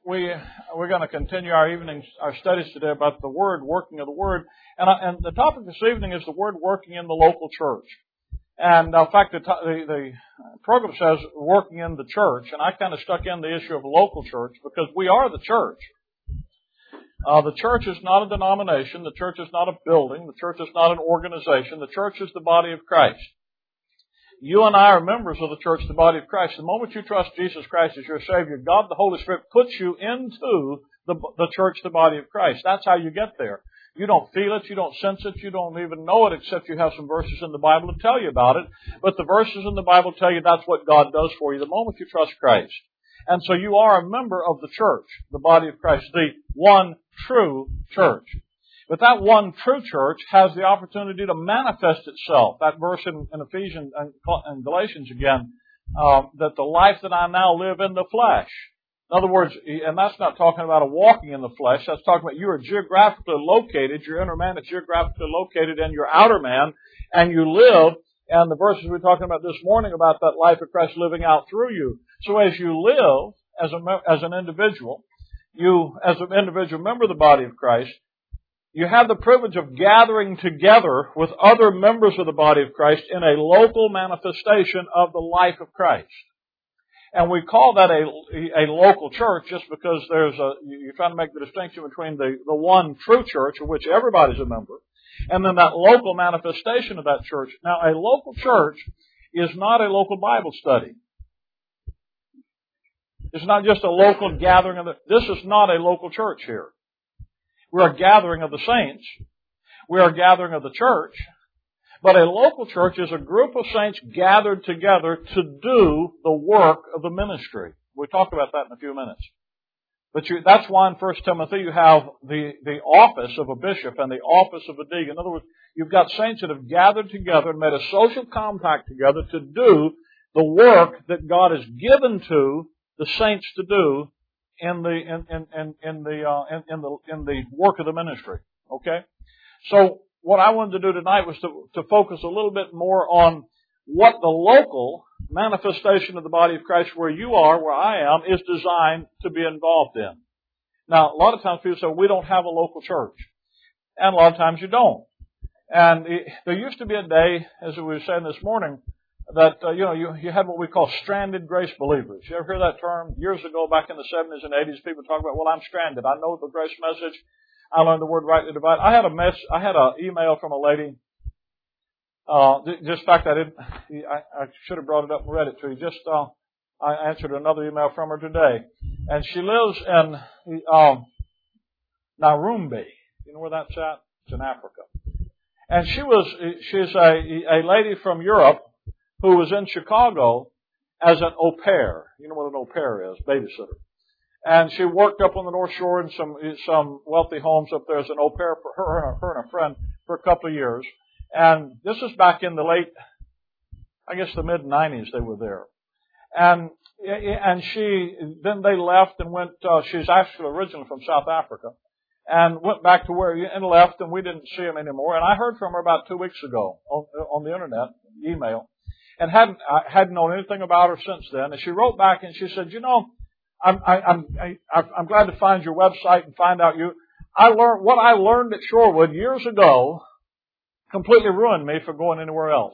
we're going to continue our studies today about the Word, working of the Word. And the topic this evening is the Word working in the local church. And in fact, the program says working in the church, and I kind of stuck in the issue of local church because we are the church. The church is not a denomination. The church is not a building. The church is not an organization. The church is the body of Christ. You and I are members of the church, the body of Christ. The moment you trust Jesus Christ as your Savior, God the Holy Spirit puts you into the church, the body of Christ. That's how you get there. You don't feel it, you don't sense it, you don't even know it, except you have some verses in the Bible to tell you about it. But the verses in the Bible tell you that's what God does for you the moment you trust Christ. And so you are a member of the church, the body of Christ, the one true church. But that one true church has the opportunity to manifest itself. That verse in Ephesians and Galatians again, that the life that I now live in the flesh. In other words, and that's not talking about a walking in the flesh. That's talking about you are geographically located. Your inner man is geographically located in your outer man, and you live. And the verses we're talking about this morning about that life of Christ living out through you. So as you live as an individual, you as an individual member of the body of Christ, you have the privilege of gathering together with other members of the body of Christ in a local manifestation of the life of Christ. And we call that a local church just because you're trying to make the distinction between the one true church of which everybody's a member and then that local manifestation of that church. Now, a local church is not a local Bible study. It's not just a local gathering this is not a local church here. We're a gathering of the saints. We are a gathering of the church. But a local church is a group of saints gathered together to do the work of the ministry. We'll talk about that in a few minutes. But that's why in 1 Timothy you have the office of a bishop and the office of a deacon. In other words, you've got saints that have gathered together and made a social compact together to do the work that God has given to the saints to do in the work of the ministry. Okay? So what I wanted to do tonight was to focus a little bit more on what the local manifestation of the body of Christ where you are, where I am, is designed to be involved in. Now, a lot of times people say, we don't have a local church. And a lot of times you don't. And there used to be a day, as we were saying this morning, that, you had what we call stranded grace believers. You ever hear that term? Years ago, back in the 70s and 80s, people talk about, well, I'm stranded. I know the grace message. I learned the word rightly divided. I had an email from a lady. Just in fact, I should have brought it up and read it to you. I answered another email from her today. And she lives in, Narumbi. You know where that's at? It's in Africa. And she's a lady from Europe who was in Chicago as an au pair. You know what an au pair is? Babysitter. And she worked up on the North Shore in some wealthy homes up there as an au pair for her and a friend for a couple of years. And this was back in the the mid-90s they were there. And then they left and went, she's actually originally from South Africa, and went back to and left, and we didn't see him anymore. And I heard from her about 2 weeks ago on the internet, email, and hadn't known anything about her since then. And she wrote back and she said, I'm glad to find your website and find out what I learned at Shorewood years ago completely ruined me for going anywhere else.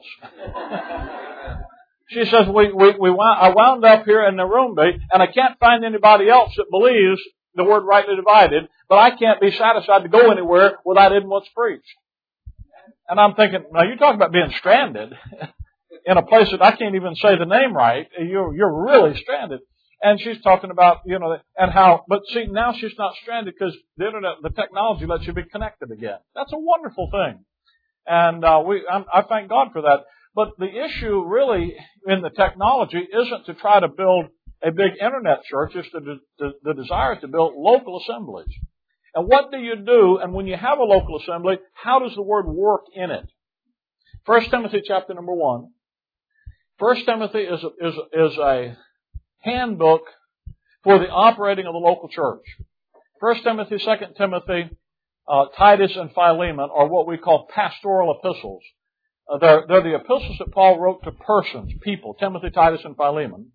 She says, I wound up here in Narumbi, and I can't find anybody else that believes the word rightly divided, but I can't be satisfied to go anywhere without hearing what's preached. And I'm thinking, now you talk about being stranded in a place that I can't even say the name right. You're really stranded. And she's talking about, but see, now she's not stranded because the internet, the technology lets you be connected again. That's a wonderful thing. And I thank God for that. But the issue really in the technology isn't to try to build a big internet church. It's the desire to build local assemblies. And what do you do? And when you have a local assembly, how does the word work in it? 1 Timothy chapter number 1. 1 Timothy is a handbook for the operating of the local church. 1 Timothy, 2 Timothy, Titus, and Philemon are what we call pastoral epistles. They're the epistles that Paul wrote to persons, people, Timothy, Titus, and Philemon.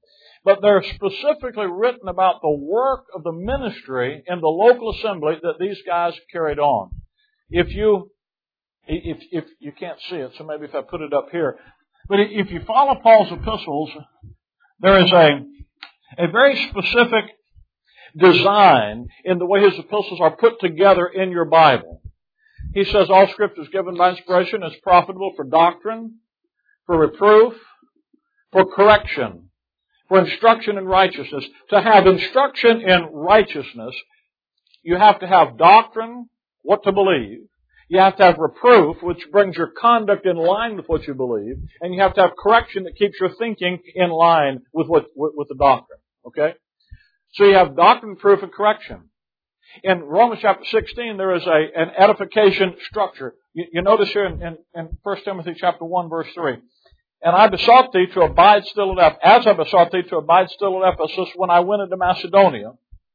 but they're specifically written about the work of the ministry in the local assembly that these guys carried on. If you can't see it, so maybe if I put it up here, but if you follow Paul's epistles, there is a very specific design in the way his epistles are put together in your Bible. He says all Scripture is given by inspiration, is profitable for doctrine, for reproof, for correction, for instruction in righteousness. To have instruction in righteousness, you have to have doctrine, what to believe. You have to have reproof, which brings your conduct in line with what you believe. And you have to have correction that keeps your thinking in line with the doctrine. Okay? So you have doctrine, proof, and correction. In Romans chapter 16, there is an edification structure. You notice here in 1 Timothy chapter 1, verse 3. And I besought thee to abide still at Ephesus, as I besought thee to abide still at Ephesus when I went into Macedonia,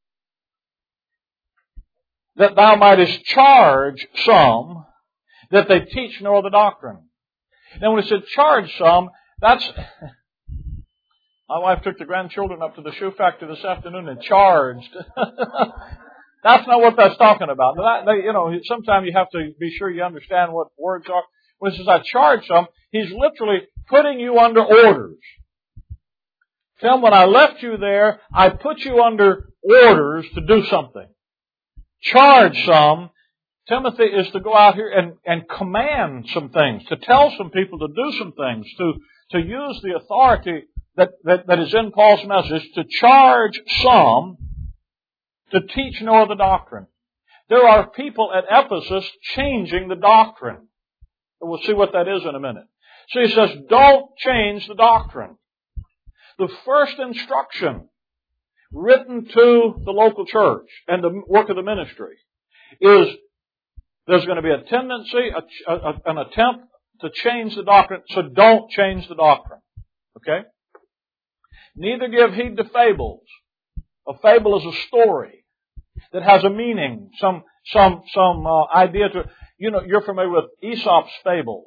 that thou mightest charge some that they teach no other doctrine. Then when it said charge some, that's... My wife took the grandchildren up to the shoe factory this afternoon and charged. That's not what that's talking about. Sometimes you have to be sure you understand what words are. When it says I charge some, he's literally putting you under orders. Tell him, when I left you there, I put you under orders to do something. Charge some. Timothy is to go out here and command some things, to tell some people to do some things, to use the authority that is in Paul's message, to charge some to teach no other doctrine. There are people at Ephesus changing the doctrine. And we'll see what that is in a minute. So he says, don't change the doctrine. The first instruction written to the local church and the work of the ministry is there's going to be a tendency, an attempt to change the doctrine, so don't change the doctrine. Okay? Neither give heed to fables. A fable is a story that has a meaning, some idea to it. You're familiar with Aesop's fables.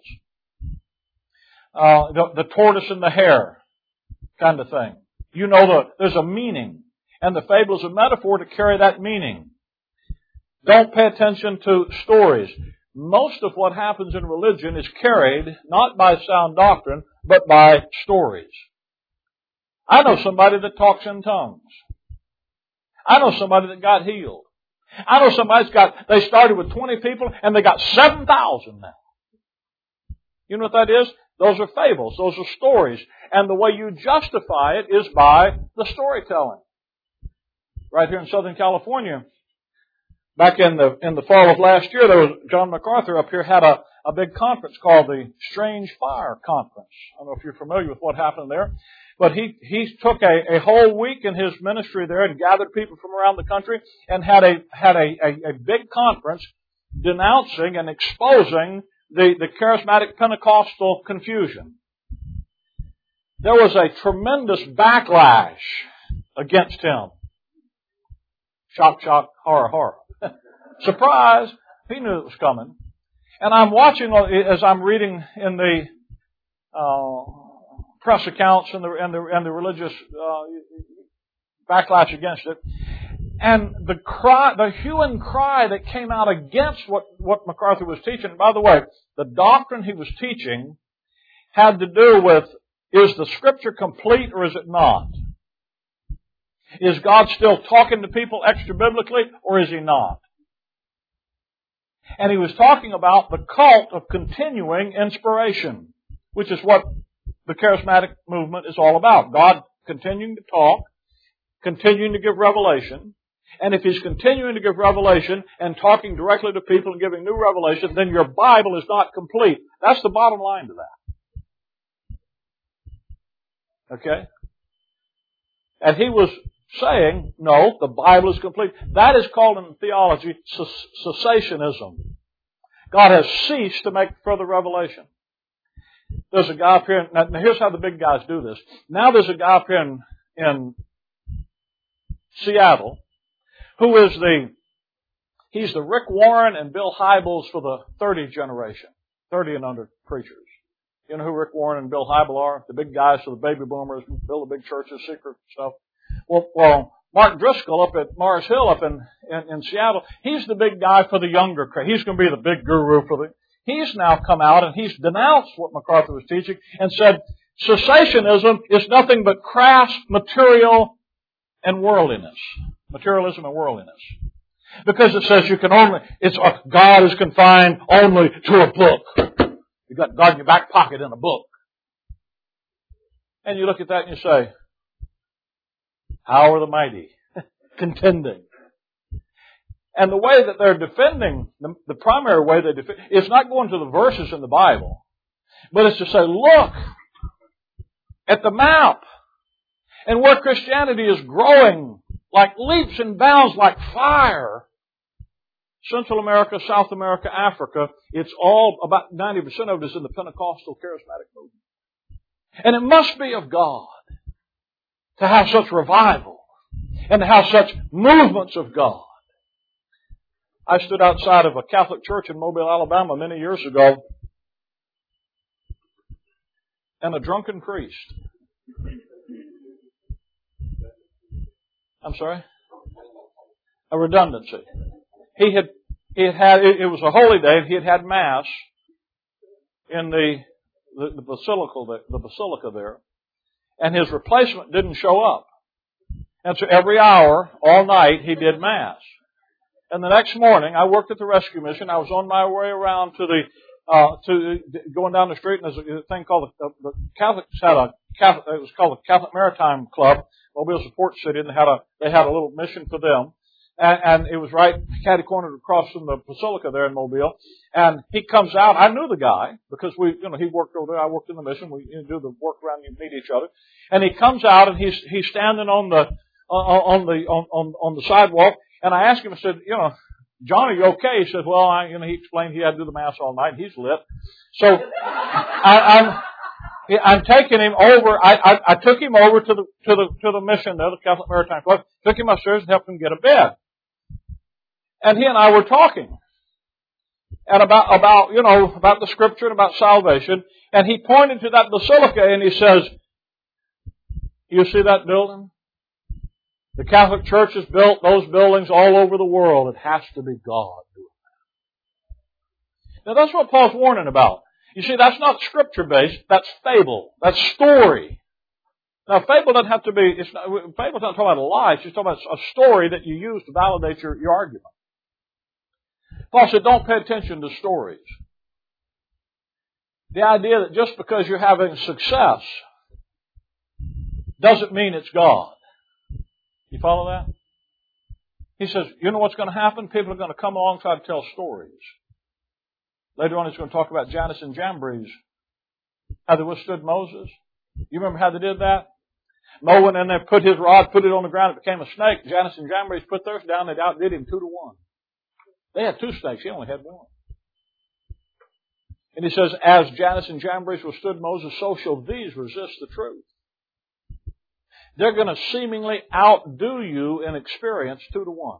The tortoise and the hare kind of thing. There's a meaning. And the fable is a metaphor to carry that meaning. Don't pay attention to stories. Most of what happens in religion is carried not by sound doctrine, but by stories. I know somebody that talks in tongues. I know somebody that got healed. I know they started with 20 people and they got 7,000 now. You know what that is? Those are fables. Those are stories. And the way you justify it is by the storytelling. Right here in Southern California, back in the fall of last year, John MacArthur up here had a big conference called the Strange Fire Conference. I don't know if you're familiar with what happened there. But he took a whole week in his ministry there and gathered people from around the country and had a big conference denouncing and exposing the charismatic Pentecostal confusion. There was a tremendous backlash against him. Shock, shock, horror, horror. Surprise! He knew it was coming. And I'm watching as I'm reading in the press accounts and the religious backlash against it, and the hue and cry that came out against what MacArthur was teaching. And by the way, the doctrine he was teaching had to do with, is the Scripture complete or is it not? Is God still talking to people extra-biblically or is He not? And he was talking about the cult of continuing inspiration, which is what the charismatic movement is all about. God continuing to talk, continuing to give revelation. And if He's continuing to give revelation and talking directly to people and giving new revelation, then your Bible is not complete. That's the bottom line to that. Okay? And he was saying, no, the Bible is complete. That is called in theology cessationism. God has ceased to make further revelation. There's a guy up here, now here's how the big guys do this. Now there's a guy up here in Seattle who is he's the Rick Warren and Bill Hybels for the 30 generation, 30 and under preachers. You know who Rick Warren and Bill Hybel are? The big guys for the baby boomers, build the big churches, secret stuff. Well, Mark Driscoll up at Mars Hill up in Seattle, he's the big guy for the younger crowd. He's going to be the big guru for the... He's now come out and he's denounced what MacArthur was teaching and said cessationism is nothing but crass material and worldliness. Materialism and worldliness. Because it says you can only... God is confined only to a book. You've got God in your back pocket in a book. And you look at that and you say, how are the mighty contending? And the way that they're defending, the primary way they defend, is not going to the verses in the Bible, but it's to say, look at the map and where Christianity is growing like leaps and bounds, like fire. Central America, South America, Africa, it's all, about 90% of it is in the Pentecostal charismatic movement. And it must be of God to have such revival and to have such movements of God. I stood outside of a Catholic church in Mobile, Alabama many years ago, and a drunken priest. I'm sorry? A redundancy. It was a holy day, and he had Mass in the basilica there, and his replacement didn't show up. And so every hour, all night, he did Mass. And the next morning, I worked at the rescue mission. I was on my way around going down the street, and there's a thing called the Catholics had it was called the Catholic Maritime Club, Mobile's a port city, and they had a little mission for them. And it was right catty-cornered across from the basilica there in Mobile. And he comes out. I knew the guy because he worked over there. I worked in the mission. We do the work around. You meet each other. And he comes out and he's standing on the sidewalk. And I asked him. I said, John, are you okay? He said, well, he explained he had to do the Mass all night. He's lit. So I'm taking him over. I took him over to the mission there, the Catholic Maritime Club. Took him upstairs and helped him get a bed. And he and I were talking, and about the Scripture and about salvation. And he pointed to that basilica and he says, "You see that building? The Catholic Church has built those buildings all over the world. It has to be God doing that." Now that's what Paul's warning about. You see, that's not Scripture-based. That's fable. That's story. Now, fable doesn't have to be. Fable's not talking about a lie. It's just talking about a story that you use to validate your argument. Paul said, don't pay attention to stories. The idea that just because you're having success doesn't mean it's God. You follow that? He says, you know what's going to happen? People are going to come along and try to tell stories. Later on, he's going to talk about Jannes and Jambres, how they withstood Moses. You remember how they did that? Noah went in there, put his rod, put it on the ground, it became a snake. Jannes and Jambres put theirs down, they outdid him 2-1. They had 2 snakes, he only had 1. And he says, as Jannes and Jambres withstood Moses, so shall these resist the truth. They're going to seemingly outdo you in experience 2-1.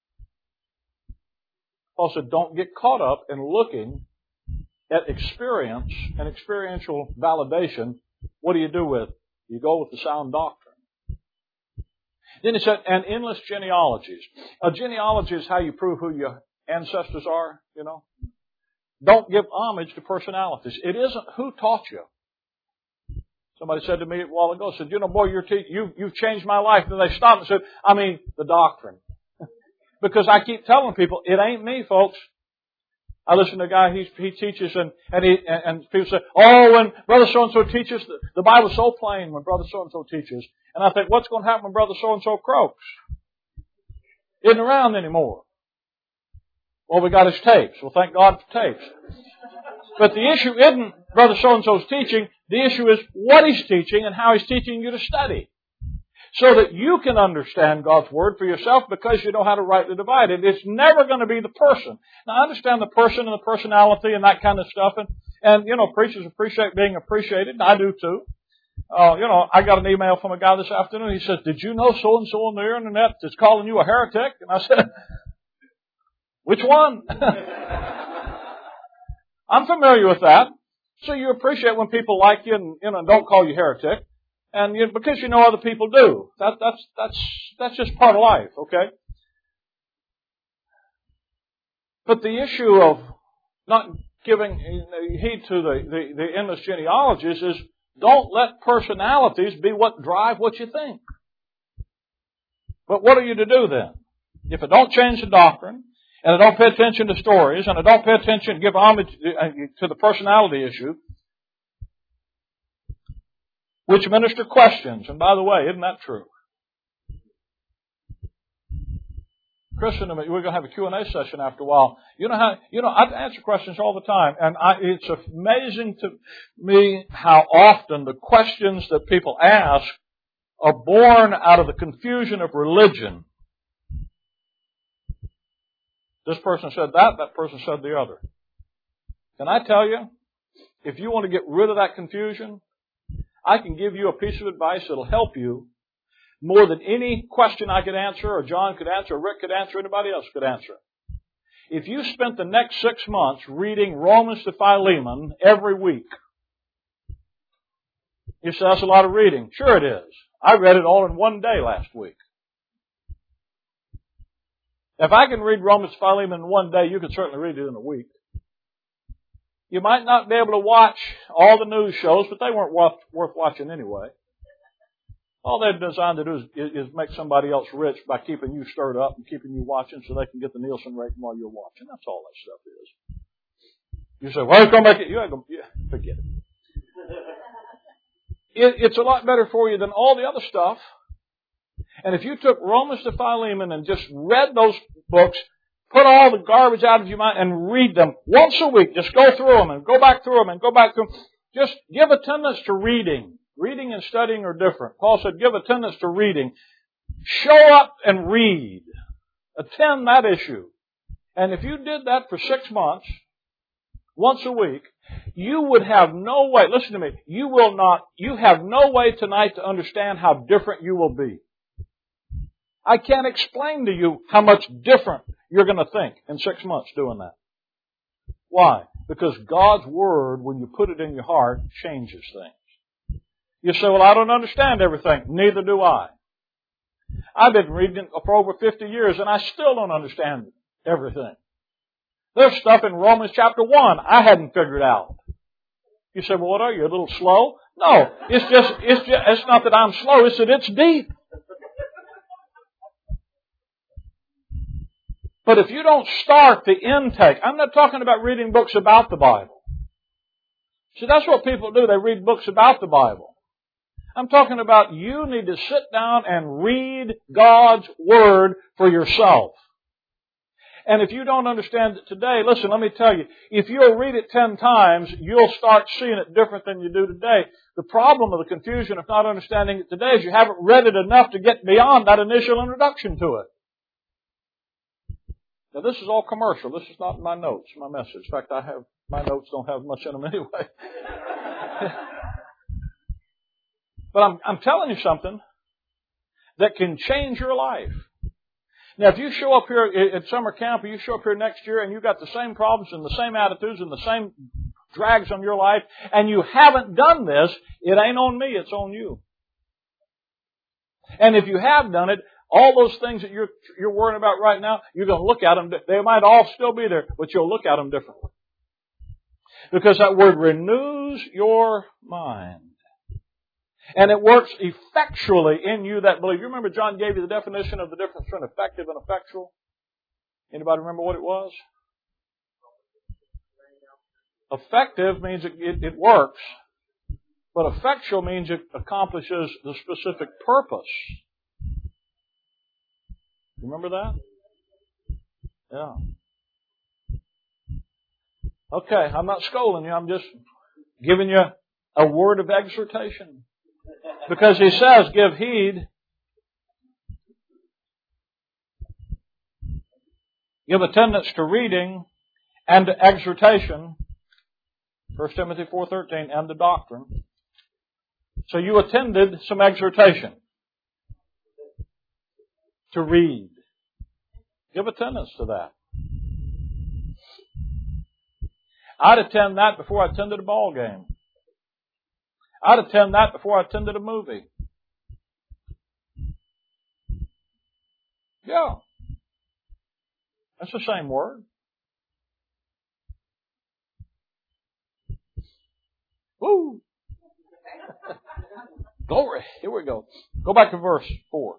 Paul said, don't get caught up in looking at experience and experiential validation. What do you do with it? You go with the sound doctrine. Then he said, and endless genealogies. A genealogy is how you prove who your ancestors are, Don't give homage to personalities. It isn't who taught you. Somebody said to me a while ago, said, boy, you've changed my life. And they stopped and said, the doctrine. Because I keep telling people, it ain't me, folks. I listen to a guy, he teaches and people say, when Brother So-and-so teaches, the Bible's so plain when Brother So-and-so teaches. And I think, what's going to happen when Brother So-and-so croaks? Isn't around anymore. Well, we got his tapes. Well, thank God for tapes. But the issue isn't Brother So-and-so's teaching. The issue is what he's teaching and how he's teaching you to study. So that you can understand God's Word for yourself because you know how to rightly divide it. It's never going to be the person. Now, I understand the person and the personality and that kind of stuff. And preachers appreciate being appreciated. I do too. I got an email from a guy this afternoon. He says, did you know so-and-so on the internet is calling you a heretic? And I said, which one? I'm familiar with that. So you appreciate when people like you and don't call you heretic, and because you know other people do. That's just part of life, okay? But the issue of not giving heed to the endless genealogies is don't let personalities be what drive what you think. But what are you to do then? If I don't change the doctrine, and I don't pay attention to stories, and I don't pay attention, give homage to the personality issue, which minister questions. And by the way, isn't that true? Kristen, we're going to have a Q&A session after a while. I answer questions all the time, and it's amazing to me how often the questions that people ask are born out of the confusion of religion. This person said that person said the other. Can I tell you, if you want to get rid of that confusion, I can give you a piece of advice that'll help you more than any question I could answer, or John could answer, or Rick could answer, or anybody else could answer. If you spent the next 6 months reading Romans to Philemon every week, you say that's a lot of reading. Sure it is. I read it all in one day last week. If I can read Romans to Philemon in one day, you can certainly read it in a week. You might not be able to watch all the news shows, but they weren't worth watching anyway. All they're designed to do is make somebody else rich by keeping you stirred up and keeping you watching so they can get the Nielsen rating while you're watching. That's all that stuff is. You say, well, it's going to make it. You ain't going to forget it. It's a lot better for you than all the other stuff. And if you took Romans to Philemon and just read those books, put all the garbage out of your mind and read them once a week, just go through them and go back through them and go back through them. Just give attendance to reading. Reading and studying are different. Paul said, give attendance to reading. Show up and read. Attend that issue. And if you did that for 6 months, once a week, you would have no way, listen to me, you have no way tonight to understand how different you will be. I can't explain to you how much different you're going to think in 6 months doing that. Why? Because God's Word, when you put it in your heart, changes things. You say, well, I don't understand everything. Neither do I. I've been reading it for over 50 years and I still don't understand everything. There's stuff in Romans chapter 1 I hadn't figured out. You say, well, what are you, a little slow? No, it's not that I'm slow, it's that it's deep. But if you don't start the intake, I'm not talking about reading books about the Bible. See, that's what people do. They read books about the Bible. I'm talking about you need to sit down and read God's Word for yourself. And if you don't understand it today, listen, let me tell you, if you'll read it 10 times, you'll start seeing it different than you do today. The problem of the confusion of not understanding it today is you haven't read it enough to get beyond that initial introduction to it. Now this is all commercial. This is not my notes, my message. In fact, my notes don't have much in them anyway. But I'm telling you something that can change your life. Now, if you show up here at summer camp or you show up here next year and you've got the same problems and the same attitudes and the same drags on your life and you haven't done this, it ain't on me, it's on you. And if you have done it, all those things that you're worrying about right now, you're going to look at them. They might all still be there, but you'll look at them differently. Because that word renews your mind. And it works effectually in you that believe. You remember John gave you the definition of the difference between effective and effectual? Anybody remember what it was? Effective means it works. But effectual means it accomplishes the specific purpose. You remember that? Yeah. Okay, I'm not scolding you. I'm just giving you a word of exhortation. Because he says, give heed. Give attendance to reading and to exhortation. 1 Timothy 4:13, and the doctrine. So you attended some exhortation. To read. Give attendance to that. I'd attend that before I attended a ball game. I'd attend that before I attended a movie. Yeah. That's the same word. Woo! Glory. Here we go. Go back to verse 4.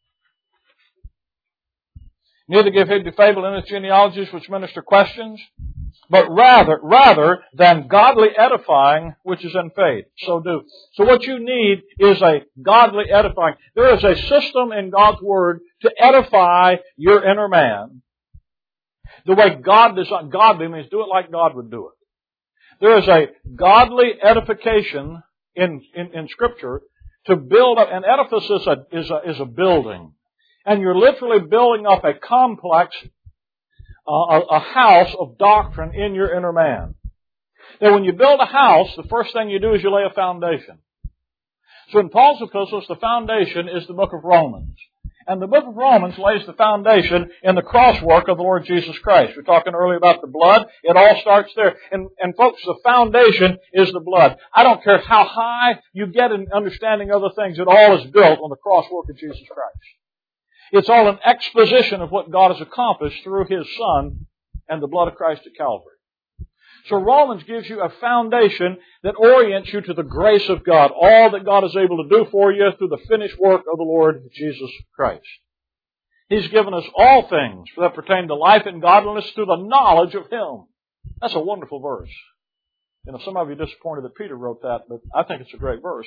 Neither give heed to fable in its genealogies which minister questions, but rather than godly edifying which is in faith. So do. So what you need is a godly edifying. There is a system in God's Word to edify your inner man. The way God designed. Godly means do it like God would do it. There is a godly edification in Scripture to build up. An edifice is a building. And you're literally building up a complex, a house of doctrine in your inner man. Now when you build a house, the first thing you do is you lay a foundation. So in Paul's epistles, the foundation is the book of Romans. And the book of Romans lays the foundation in the crosswork of the Lord Jesus Christ. We're talking earlier about the blood. It all starts there. And folks, the foundation is the blood. I don't care how high you get in understanding other things. It all is built on the crosswork of Jesus Christ. It's all an exposition of what God has accomplished through His Son and the blood of Christ at Calvary. So Romans gives you a foundation that orients you to the grace of God, all that God is able to do for you through the finished work of the Lord Jesus Christ. He's given us all things that pertain to life and godliness through the knowledge of Him. That's a wonderful verse. You know, some of you are disappointed that Peter wrote that, but I think it's a great verse.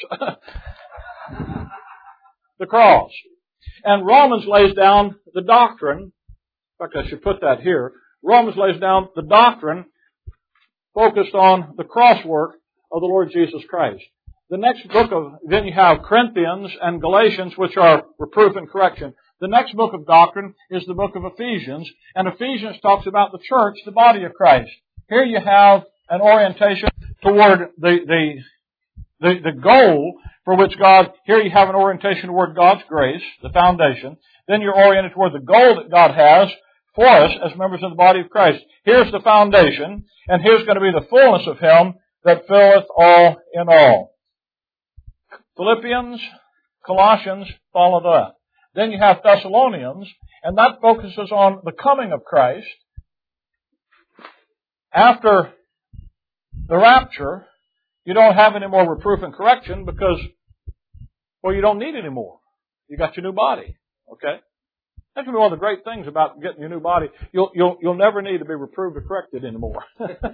The cross. And Romans lays down the doctrine. In fact, I should put that here. Romans lays down the doctrine focused on the crosswork of the Lord Jesus Christ. The next book then you have Corinthians and Galatians, which are reproof and correction. The next book of doctrine is the book of Ephesians, and Ephesians talks about the church, the body of Christ. Here you have an orientation toward the goal for which here you have an orientation toward God's grace, the foundation. Then you're oriented toward the goal that God has for us as members of the body of Christ. Here's the foundation, and here's going to be the fullness of Him that filleth all in all. Philippians, Colossians follow that. Then you have Thessalonians, and that focuses on the coming of Christ. After the rapture, you don't have any more reproof and correction because, well, you don't need any more. You got your new body. Okay? That's going to be one of the great things about getting your new body. You'll never need to be reproved or corrected anymore.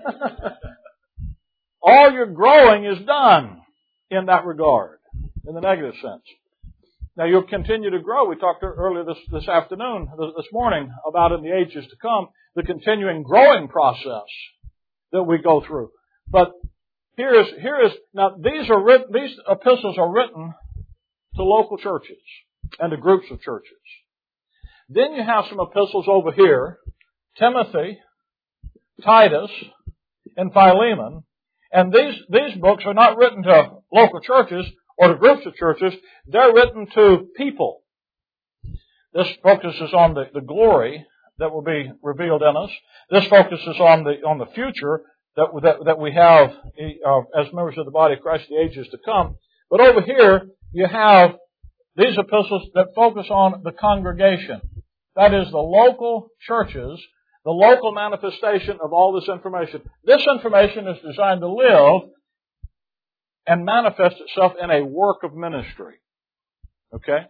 All your growing is done in that regard, in the negative sense. Now you'll continue to grow. We talked earlier this morning, about in the ages to come, the continuing growing process that we go through. But here is now these epistles are written to local churches and to groups of churches. Then you have some epistles over here, Timothy, Titus, and Philemon. And these books are not written to local churches or to groups of churches. They're written to people. This focuses on the glory that will be revealed in us. This focuses on the future that we have as members of the body of Christ in the ages to come. But over here, you have these epistles that focus on the congregation. That is the local churches, the local manifestation of all this information. This information is designed to live and manifest itself in a work of ministry. Okay?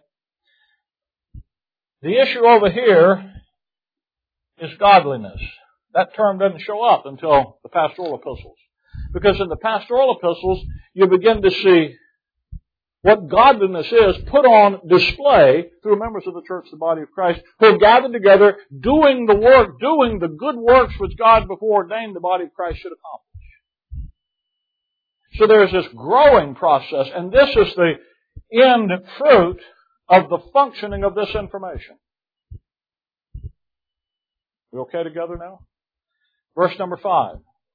The issue over here is godliness. That term doesn't show up until the pastoral epistles. Because in the pastoral epistles, you begin to see what godliness is put on display through members of the church, the body of Christ, who are gathered together, doing the work, doing the good works which God before ordained the body of Christ should accomplish. So there's this growing process, and this is the end fruit of the functioning of this information. We okay together now? Verse number 5.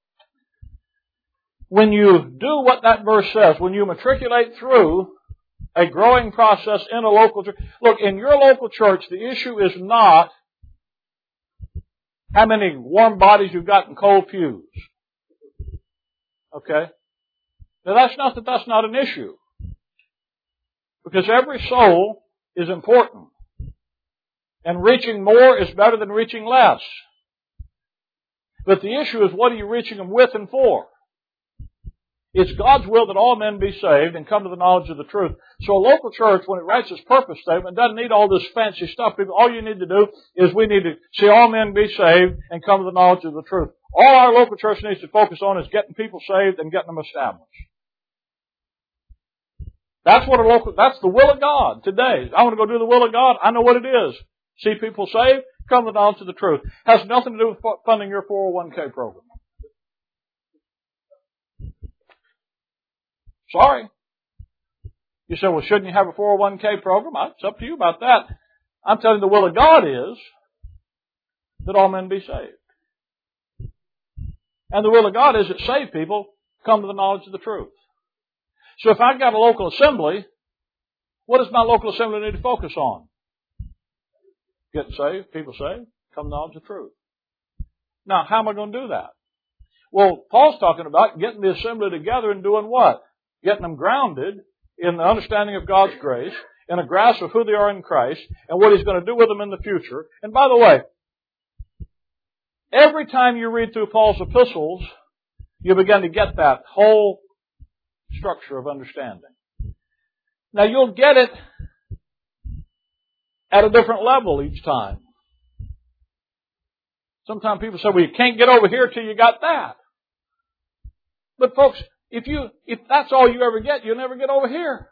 When you do what that verse says, when you matriculate through a growing process in a local church. Look, in your local church, the issue is not how many warm bodies you've got in cold pews. Okay? Now that's not an issue. Because every soul is important. And reaching more is better than reaching less. But the issue is, what are you reaching them with and for? It's God's will that all men be saved and come to the knowledge of the truth. So a local church, when it writes its purpose statement, doesn't need all this fancy stuff. All you need to do is we need to see all men be saved and come to the knowledge of the truth. All our local church needs to focus on is getting people saved and getting them established. That's the will of God today. I want to go do the will of God. I know what it is. See people saved, come to the knowledge of the truth. Has nothing to do with funding your 401k program. Sorry. You say, well, shouldn't you have a 401k program? It's up to you about that. I'm telling you, the will of God is that all men be saved. And the will of God is that saved people come to the knowledge of the truth. So if I've got a local assembly, what does my local assembly need to focus on? Getting saved, people saved, come to the knowledge of the truth. Now, how am I going to do that? Well, Paul's talking about getting the assembly together and doing what? Getting them grounded in the understanding of God's grace, in a grasp of who they are in Christ, and what He's going to do with them in the future. And by the way, every time you read through Paul's epistles, you begin to get that whole structure of understanding. Now, you'll get it at a different level each time. Sometimes people say, well, you can't get over here till you got that. But folks, if that's all you ever get, you'll never get over here.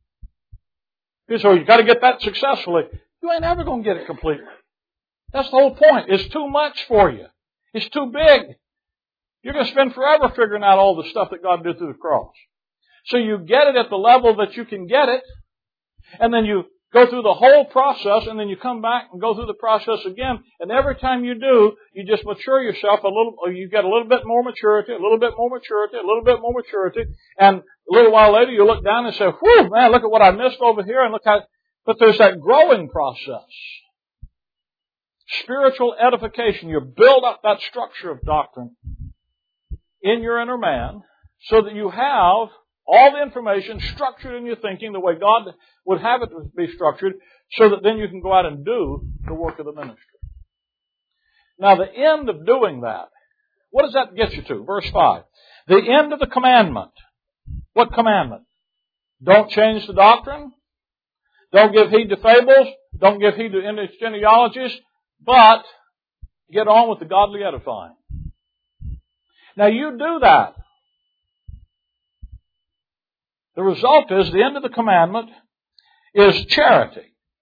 So you got to get that successfully. You ain't ever going to get it completely. That's the whole point. It's too much for you. It's too big. You're going to spend forever figuring out all the stuff that God did through the cross. So you get it at the level that you can get it, and then you go through the whole process, and then you come back and go through the process again. And every time you do, you just mature yourself a little. You get a little bit more maturity, a little bit more maturity, a little bit more maturity. And a little while later, you look down and say, "Whew, man, look at what I missed over here." And look how. But there's that growing process, spiritual edification. You build up that structure of doctrine in your inner man, so that you have all the information structured in your thinking the way God would have it to be structured, so that then you can go out and do the work of the ministry. Now, the end of doing that, what does that get you to? Verse 5. The end of the commandment. What commandment? Don't change the doctrine. Don't give heed to fables. Don't give heed to genealogies. But get on with the godly edifying. Now, you do that. The result is, the end of the commandment is charity.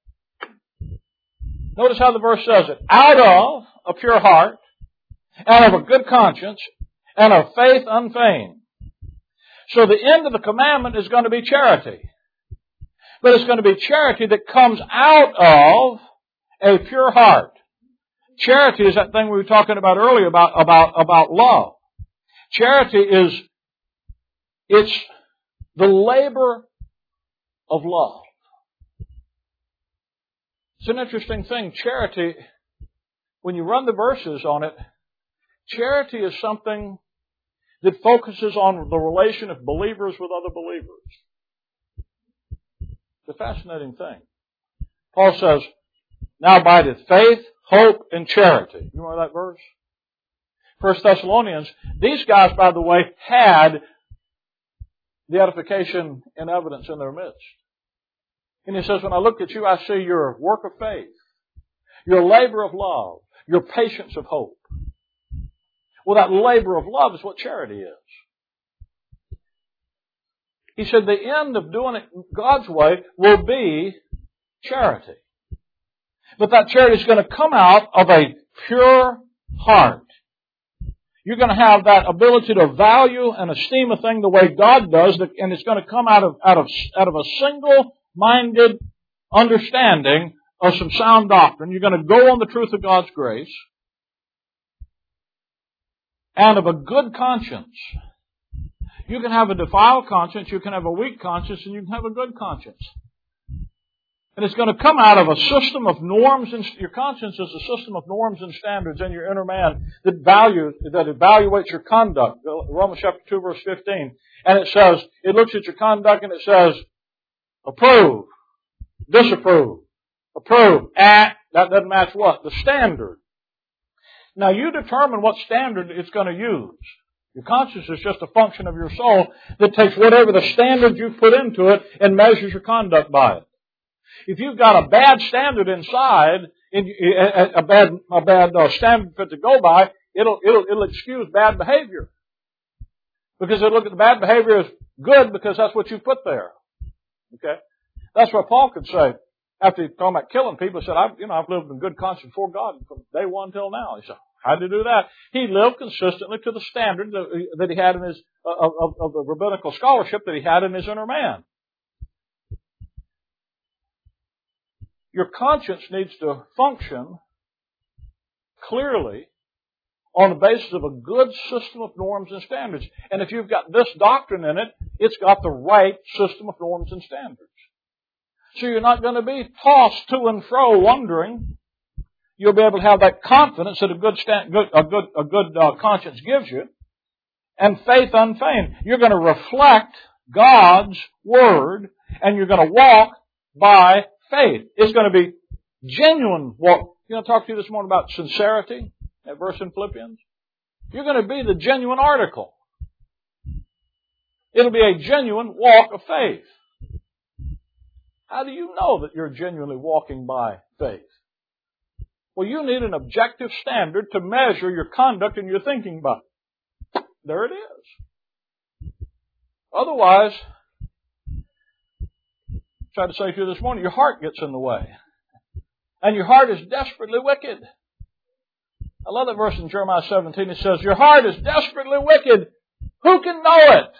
Notice how the verse says it. Out of a pure heart, and of a good conscience, and of faith unfeigned. So the end of the commandment is going to be charity. But it's going to be charity that comes out of a pure heart. Charity is that thing we were talking about earlier about love. Charity it's the labor of love. It's an interesting thing. Charity, when you run the verses on it, charity is something that focuses on the relation of believers with other believers. It's a fascinating thing. Paul says, now abideth faith, hope, and charity. You remember that verse? 1 Thessalonians, these guys, by the way, had the edification and evidence in their midst. And he says, when I look at you, I see your work of faith, your labor of love, your patience of hope. Well, that labor of love is what charity is. He said the end of doing it God's way will be charity. But that charity is going to come out of a pure heart. You're going to have that ability to value and esteem a thing the way God does, and it's going to come out of a single-minded understanding of some sound doctrine. You're going to go on the truth of God's grace, and of a good conscience. You can have a defiled conscience, you can have a weak conscience, and you can have a good conscience. And it's going to come out of a system of norms, and your conscience is a system of norms and standards in your inner man that evaluates your conduct. Romans chapter 2 verse 15. And it says, it looks at your conduct and it says, approve, disapprove, approve, that doesn't match what? The standard. Now you determine what standard it's going to use. Your conscience is just a function of your soul that takes whatever the standard you put into it and measures your conduct by it. If you've got a bad standard inside, a bad standard for it to go by, it'll excuse bad behavior. Because it'll look at the bad behavior as good because that's what you put there. Okay? That's what Paul could say. After he's talking about killing people, he said, I've lived in good conscience before God from day one till now. He said, how did he do that? He lived consistently to the standard that he had in his, of the rabbinical scholarship that he had in his inner man. Your conscience needs to function clearly on the basis of a good system of norms and standards. And if you've got this doctrine in it, it's got the right system of norms and standards. So you're not going to be tossed to and fro wondering. You'll be able to have that confidence that a good conscience gives you, and faith unfeigned. You're going to reflect God's Word, and you're going to walk by faith. It's going to be genuine walk. You know, talk to you this morning about sincerity, that verse in Philippians. You're going to be the genuine article. It'll be a genuine walk of faith. How do you know that you're genuinely walking by faith? Well, you need an objective standard to measure your conduct and your thinking by. There it is. Otherwise, I tried to say to you this morning, your heart gets in the way. And your heart is desperately wicked. I love that verse in Jeremiah 17. It says, your heart is desperately wicked. Who can know it?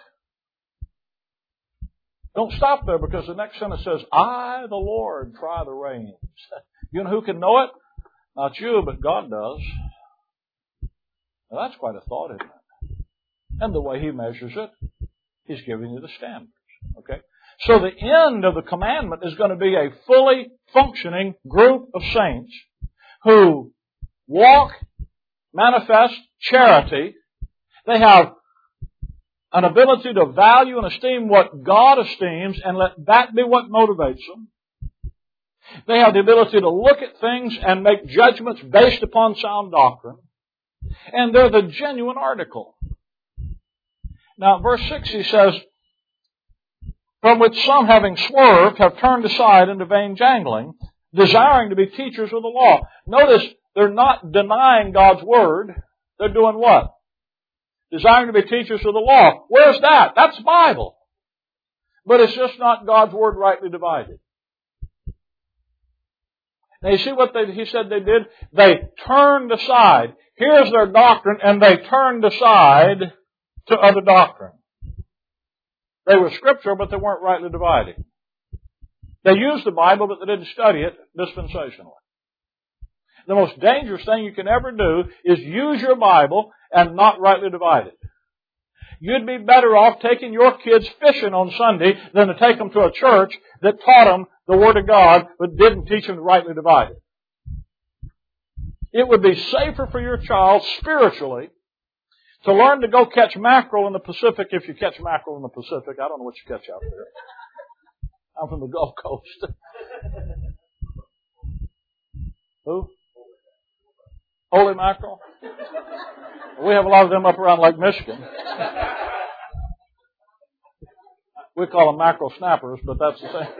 Don't stop there, because the next sentence says, I, the Lord, try the reins. You know who can know it? Not you, but God does. Now that's quite a thought, isn't it? And the way He measures it, He's giving you the standards. Okay? So the end of the commandment is going to be a fully functioning group of saints who walk, manifest charity. They have an ability to value and esteem what God esteems, and let that be what motivates them. They have the ability to look at things and make judgments based upon sound doctrine. And they're the genuine article. Now, verse 6, he says, from which some, having swerved, have turned aside into vain jangling, desiring to be teachers of the law. Notice, they're not denying God's Word. They're doing what? Desiring to be teachers of the law. Where's that? That's Bible. But it's just not God's Word rightly divided. Now you see what he said they did? They turned aside. Here's their doctrine, and they turned aside to other doctrine. They were scriptural, but they weren't rightly dividing. They used the Bible, but they didn't study it dispensationally. The most dangerous thing you can ever do is use your Bible and not rightly divide it. You'd be better off taking your kids fishing on Sunday than to take them to a church that taught them the Word of God but didn't teach them to rightly divide it. It would be safer for your child spiritually to learn to go catch mackerel in the Pacific, if you catch mackerel in the Pacific. I don't know what you catch out there. I'm from the Gulf Coast. Who? Holy mackerel? We have a lot of them up around Lake Michigan. We call them mackerel snappers, but that's the same.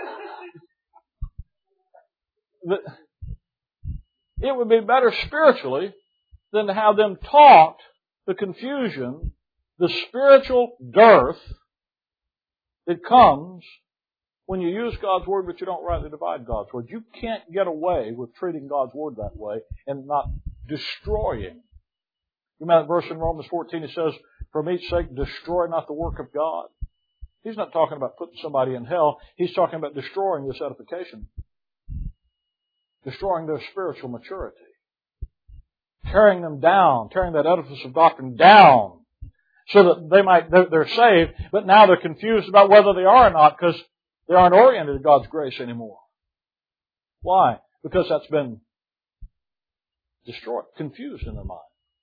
It would be better spiritually than to have them taught the confusion, the spiritual dearth that comes when you use God's Word but you don't rightly divide God's Word. You can't get away with treating God's Word that way and not destroying. You remember that verse in Romans 14, it says, for each sake, destroy not the work of God. He's not talking about putting somebody in hell. He's talking about destroying this edification. Destroying their spiritual maturity. Tearing them down. Tearing that edifice of doctrine down. So that they're saved, but now they're confused about whether they are or not because they aren't oriented to God's grace anymore. Why? Because that's been destroyed, confused in their mind.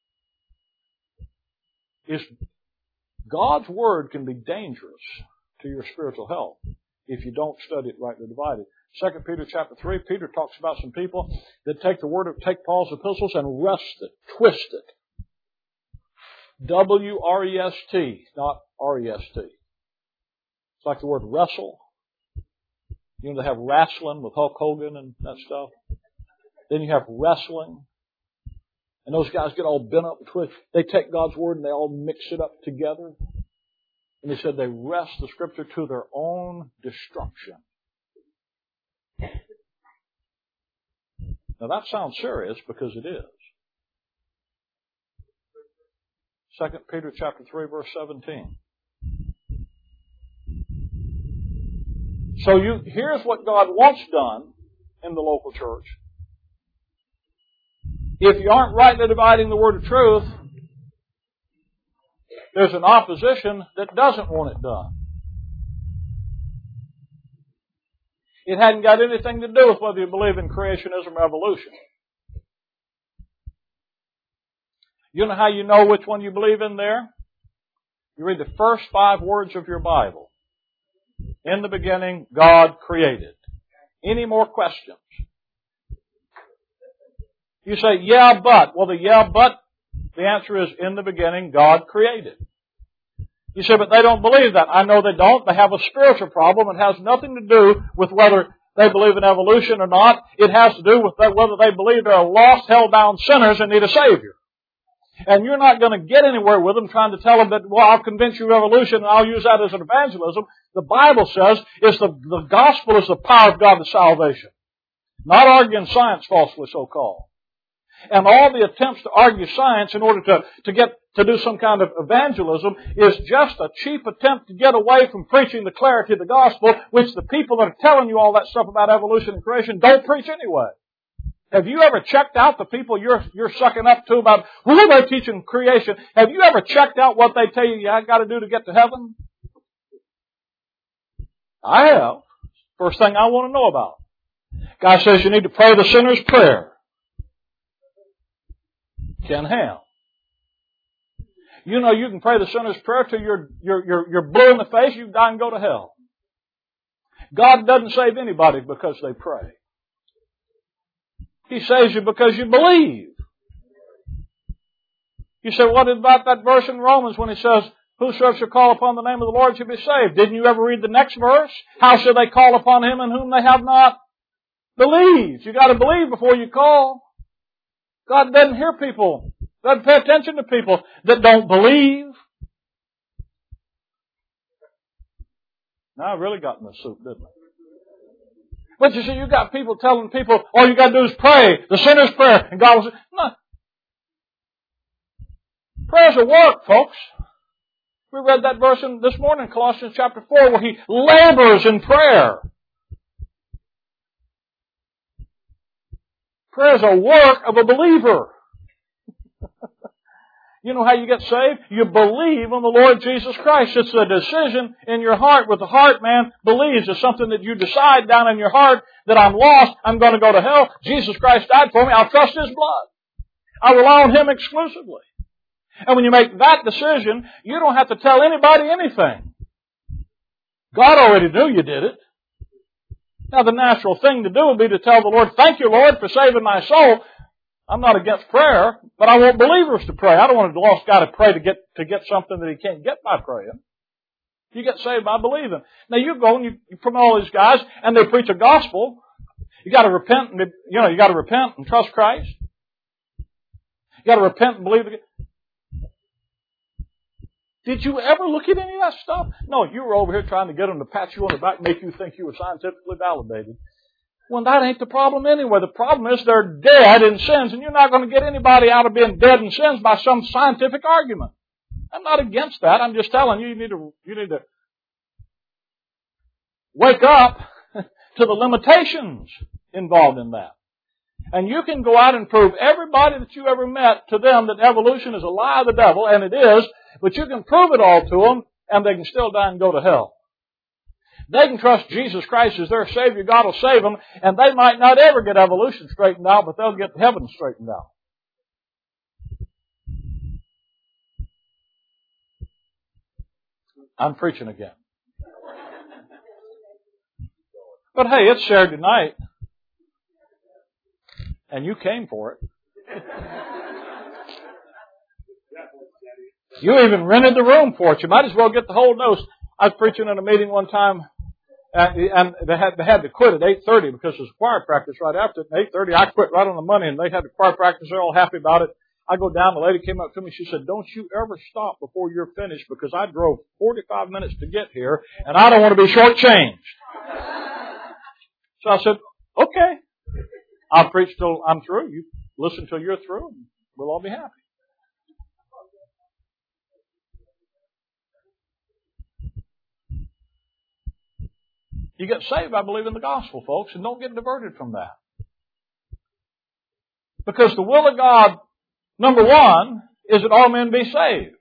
God's Word can be dangerous to your spiritual health if you don't study it rightly divided. 2 Peter chapter 3, Peter talks about some people that take Paul's epistles and wrest it, twist it. W-R-E-S-T, not R-E-S-T. It's like the word wrestle. You know, they have wrestling with Hulk Hogan and that stuff. Then you have wrestling. And those guys get all bent up and twisted. They take God's Word and they all mix it up together. And they said they wrest the Scripture to their own destruction. Now that sounds serious because it is. 2 Peter chapter 3 verse 17. So here's what God wants done in the local church. If you aren't rightly dividing the word of truth, there's an opposition that doesn't want it done. It hadn't got anything to do with whether you believe in creationism or evolution. You know how you know which one you believe in there? You read the first 5 words of your Bible. In the beginning, God created. Any more questions? You say, yeah, but. Well, the answer is, in the beginning, God created. You say, but they don't believe that. I know they don't. They have a spiritual problem. It has nothing to do with whether they believe in evolution or not. It has to do with whether they believe they're lost, hell-bound sinners and need a Savior. And you're not going to get anywhere with them trying to tell them that, well, I'll convince you of evolution and I'll use that as an evangelism. The Bible says the gospel is the power of God to salvation. Not arguing science falsely so-called. And all the attempts to argue science in order to do some kind of evangelism is just a cheap attempt to get away from preaching the clarity of the gospel, which the people that are telling you all that stuff about evolution and creation don't preach anyway. Have you ever checked out the people you're sucking up to about who are they teaching creation? Have you ever checked out what they tell you got to do to get to heaven? I have. First thing I want to know about. Guy says you need to pray the sinner's prayer. Ken Ham. You know you can pray the sinner's prayer till you're blue in the face, you die and go to hell. God doesn't save anybody because they pray. He saves you because you believe. You say, what about that verse in Romans when he says, whosoever shall call upon the name of the Lord shall be saved? Didn't you ever read the next verse? How shall they call upon Him in whom they have not believed? You got to believe before you call. God doesn't hear people, doesn't pay attention to people that don't believe. Now I really got in the soup, didn't I? But you see, you got people telling people, all you got to do is pray, the sinner's prayer, and God will say, no. Prayer's a work, folks. We read that verse this morning in Colossians chapter 4 where he labors in prayer. Prayer is a work of a believer. You know how you get saved? You believe on the Lord Jesus Christ. It's a decision in your heart. With the heart, man believes. It's something that you decide down in your heart that I'm lost, I'm going to go to hell. Jesus Christ died for me. I'll trust His blood. I rely on Him exclusively. And when you make that decision, you don't have to tell anybody anything. God already knew you did it. Now the natural thing to do would be to tell the Lord, thank you, Lord, for saving my soul. I'm not against prayer, but I want believers to pray. I don't want a lost guy to pray to get something that he can't get by praying. You get saved by believing. Now you go and you promote all these guys and they preach a gospel. You got to repent and you got to repent and trust Christ. You got to repent and believe. Did you ever look at any of that stuff? No, you were over here trying to get them to pat you on the back and make you think you were scientifically validated. Well, that ain't the problem anyway. The problem is they're dead in sins, and you're not going to get anybody out of being dead in sins by some scientific argument. I'm not against that. I'm just telling you, you need to wake up to the limitations involved in that. And you can go out and prove everybody that you ever met to them that evolution is a lie of the devil, and it is, but you can prove it all to them, and they can still die and go to hell. They can trust Jesus Christ as their Savior. God will save them, and they might not ever get evolution straightened out, but they'll get heaven straightened out. I'm preaching again. But hey, it's Saturday night, and you came for it. You even rented the room for it. You might as well get the whole dose. I was preaching in a meeting one time, and they had to quit at 8:30 because there's choir practice right after it. At 8:30, I quit right on the money, and they had the choir practice. They're all happy about it. I go down, the lady came up to me, she said, "Don't you ever stop before you're finished because I drove 45 minutes to get here, and I don't want to be shortchanged." So I said, "Okay, I'll preach till I'm through. You listen till you're through, and we'll all be happy." You get saved by believing the gospel, folks, and don't get diverted from that. Because the will of God, number one, is that all men be saved.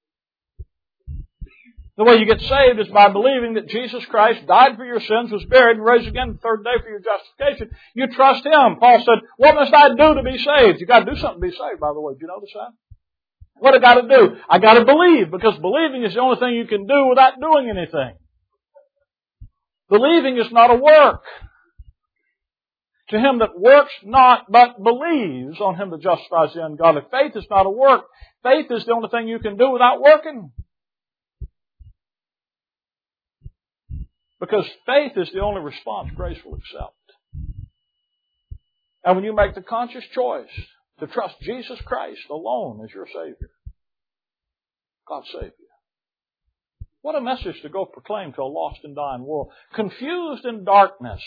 The way you get saved is by believing that Jesus Christ died for your sins, was buried, and raised again the third day for your justification. You trust Him. Paul said, "What must I do to be saved?" You've got to do something to be saved, by the way. Do you notice that? What do I got to do? I got to believe, because believing is the only thing you can do without doing anything. Believing is not a work. To him that works not, but believes on Him that justifies the ungodly. Faith is not a work. Faith is the only thing you can do without working. Because faith is the only response grace will accept. And when you make the conscious choice to trust Jesus Christ alone as your Savior, God save you. What a message to go proclaim to a lost and dying world. Confused in darkness.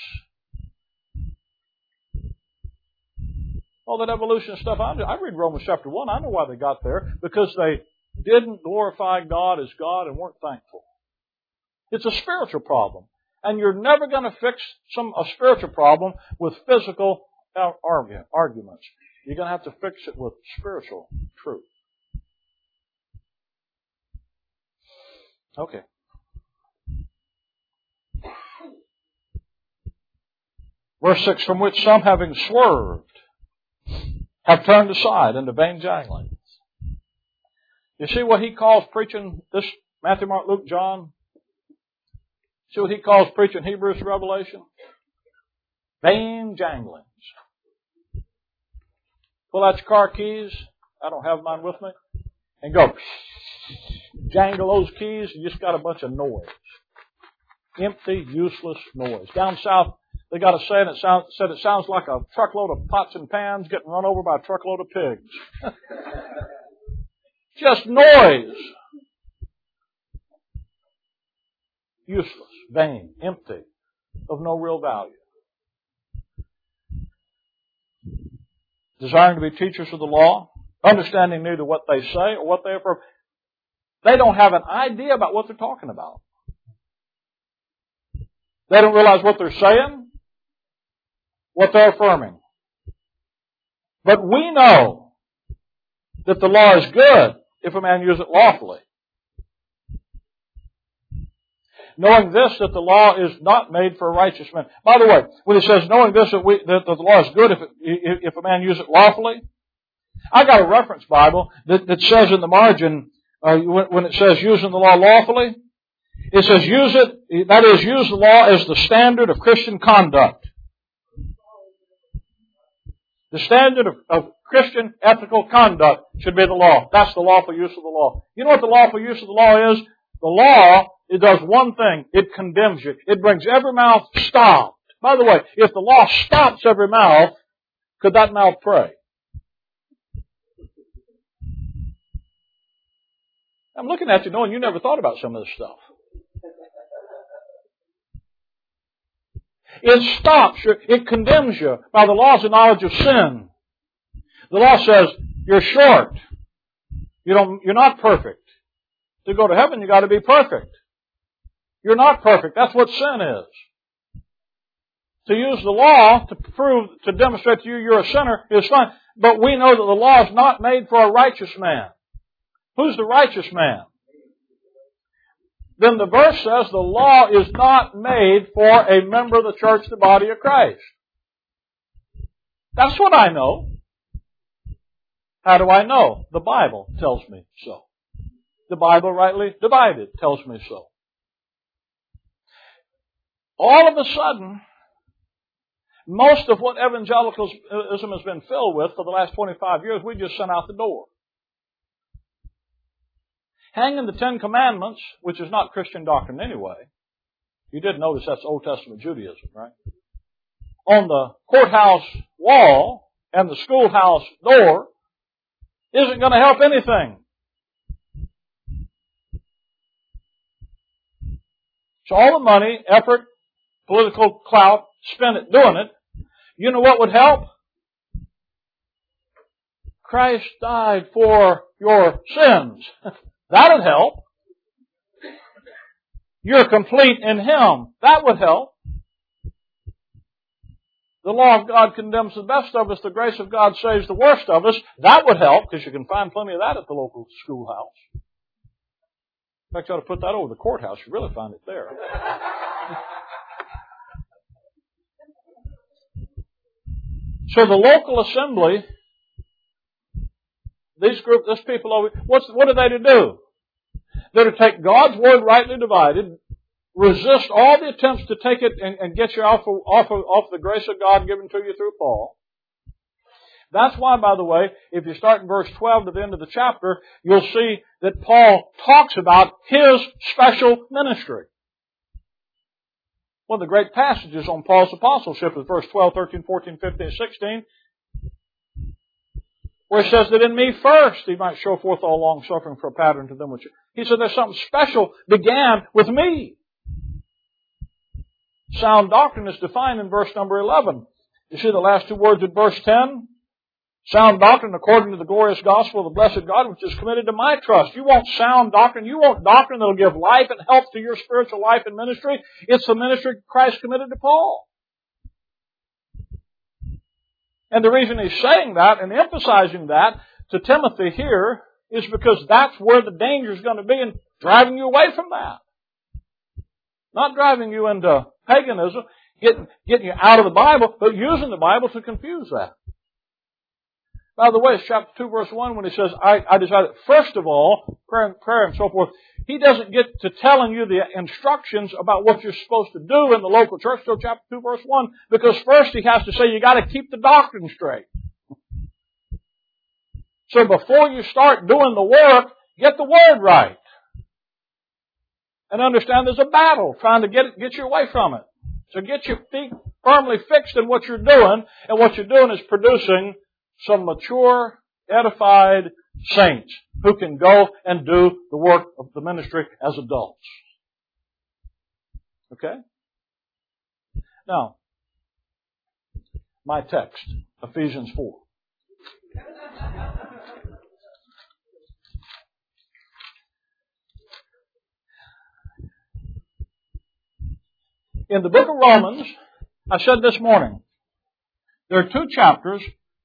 All that evolution stuff, I read Romans chapter 1. I know why they got there. Because they didn't glorify God as God and weren't thankful. It's a spiritual problem. And you're never going to fix a spiritual problem with physical arguments. You're going to have to fix it with spiritual truth. Okay. Verse 6, from which some, having swerved, have turned aside into vain janglings. You see what he calls preaching this, Matthew, Mark, Luke, John? See what he calls preaching Hebrews, Revelation? Vain janglings. Pull out your car keys. I don't have mine with me. And go jangle those keys. You just got a bunch of noise. Empty, useless noise. Down south, they got a saying said it sounds like a truckload of pots and pans getting run over by a truckload of pigs. Just noise. Useless, vain, empty, of no real value. Desiring to be teachers of the law, understanding neither what they say or what they affirm. They don't have an idea about what they're talking about. They don't realize what they're saying, what they're affirming. But we know that the law is good if a man use it lawfully. Knowing this, that the law is not made for a righteous man. By the way, when it says knowing this, that the law is good if a man use it lawfully, I got a reference Bible that says in the margin, when it says using the law lawfully, it says use the law as the standard of Christian conduct. The standard of Christian ethical conduct should be the law. That's the lawful use of the law. You know what the lawful use of the law is? The law, it does one thing. It condemns you. It brings every mouth stopped. By the way, if the law stops every mouth, could that mouth pray? I'm looking at you knowing you never thought about some of this stuff. It stops you. It condemns you by the laws of knowledge of sin. The law says you're short. You're not perfect. To go to heaven, you got to be perfect. You're not perfect. That's what sin is. To use the law to demonstrate to you you're a sinner is fine. But we know that the law is not made for a righteous man. Who's the righteous man? then the verse says the law is not made for a member of the church, the body of Christ. That's what I know. How do I know? The Bible tells me so. The Bible, rightly divided, tells me so. All of a sudden, most of what evangelicalism has been filled with for the last 25 years, we just sent out the door. Hanging the Ten Commandments, which is not Christian doctrine anyway. You did notice that's Old Testament Judaism, right? On the courthouse wall and the schoolhouse door isn't going to help anything. So all the money, effort, political clout, spend it doing it. You know what would help? Christ died for your sins. That would help. You're complete in Him. That would help. The law of God condemns the best of us. The grace of God saves the worst of us. That would help, because you can find plenty of that at the local schoolhouse. In fact, you ought to put that over the courthouse. You really find it there. So the local assembly, this people, what are they to do? They're to take God's Word rightly divided, resist all the attempts to take it and get you off the grace of God given to you through Paul. That's why, by the way, if you start in verse 12 to the end of the chapter, you'll see that Paul talks about his special ministry. One of the great passages on Paul's apostleship is verse 12, 13, 14, 15, and 16, where he says that in me first he might show forth all long suffering for a pattern to them which... He said there's something special began with me. Sound doctrine is defined in verse number 11. You see the last two words in verse 10? Sound doctrine according to the glorious gospel of the blessed God, which is committed to my trust. You want sound doctrine. You want doctrine that will give life and health to your spiritual life and ministry. It's the ministry Christ committed to Paul. And the reason he's saying that and emphasizing that to Timothy here is because that's where the danger is going to be in driving you away from that. Not driving you into paganism, getting you out of the Bible, but using the Bible to confuse that. By the way, it's chapter 2, verse 1, when he says, I decided, first of all, prayer and so forth, he doesn't get to telling you the instructions about what you're supposed to do in the local church till chapter 2, verse 1, because first he has to say you got to keep the doctrine straight. So before you start doing the work, get the Word right. And understand there's a battle trying to get you away from it. So get your feet firmly fixed in what you're doing, and what you're doing is producing some mature, edified saints who can go and do the work of the ministry as adults. Okay? Now, my text, Ephesians 4. In the book of Romans, I said this morning, there are two chapters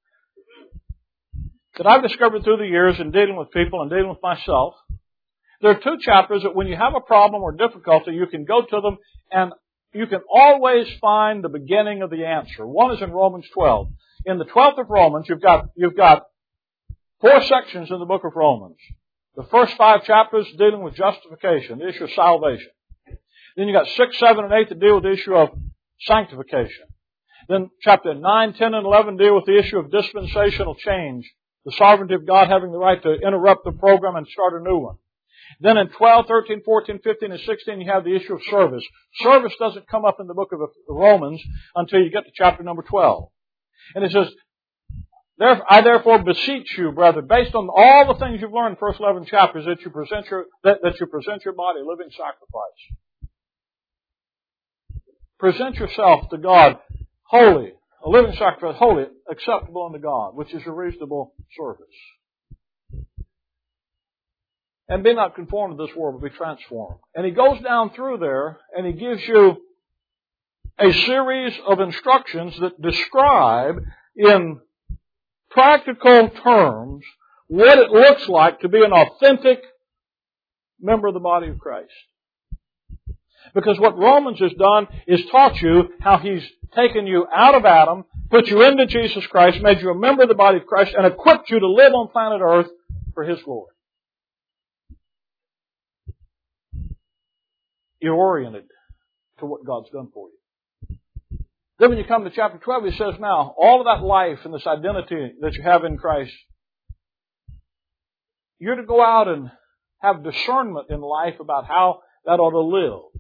that I've discovered through the years in dealing with people and dealing with myself. There are two chapters that when you have a problem or difficulty, you can go to them and you can always find the beginning of the answer. One is in Romans 12. In the 12th of Romans, you've got 4 sections in the book of Romans. The first 5 chapters dealing with justification, the issue of salvation. Then you've got 6, 7, and 8 that deal with the issue of sanctification. Then chapter 9, 10, and 11 deal with the issue of dispensational change. The sovereignty of God having the right to interrupt the program and start a new one. Then in 12, 13, 14, 15, and 16, you have the issue of service. Service doesn't come up in the book of Romans until you get to chapter number 12. And it says, I therefore beseech you, brethren, based on all the things you've learned in the first 11 chapters, that you present your body a living sacrifice. Present yourself to God holy, a living sacrifice, holy, acceptable unto God, which is your reasonable service. And be not conformed to this world, but be transformed. And he goes down through there, and he gives you a series of instructions that describe in practical terms what it looks like to be an authentic member of the body of Christ. Because what Romans has done is taught you how He's taken you out of Adam, put you into Jesus Christ, made you a member of the body of Christ, and equipped you to live on planet Earth for His glory. You're oriented to what God's done for you. Then when you come to chapter 12, He says, now, all of that life and this identity that you have in Christ, you're to go out and have discernment in life about how that ought to live.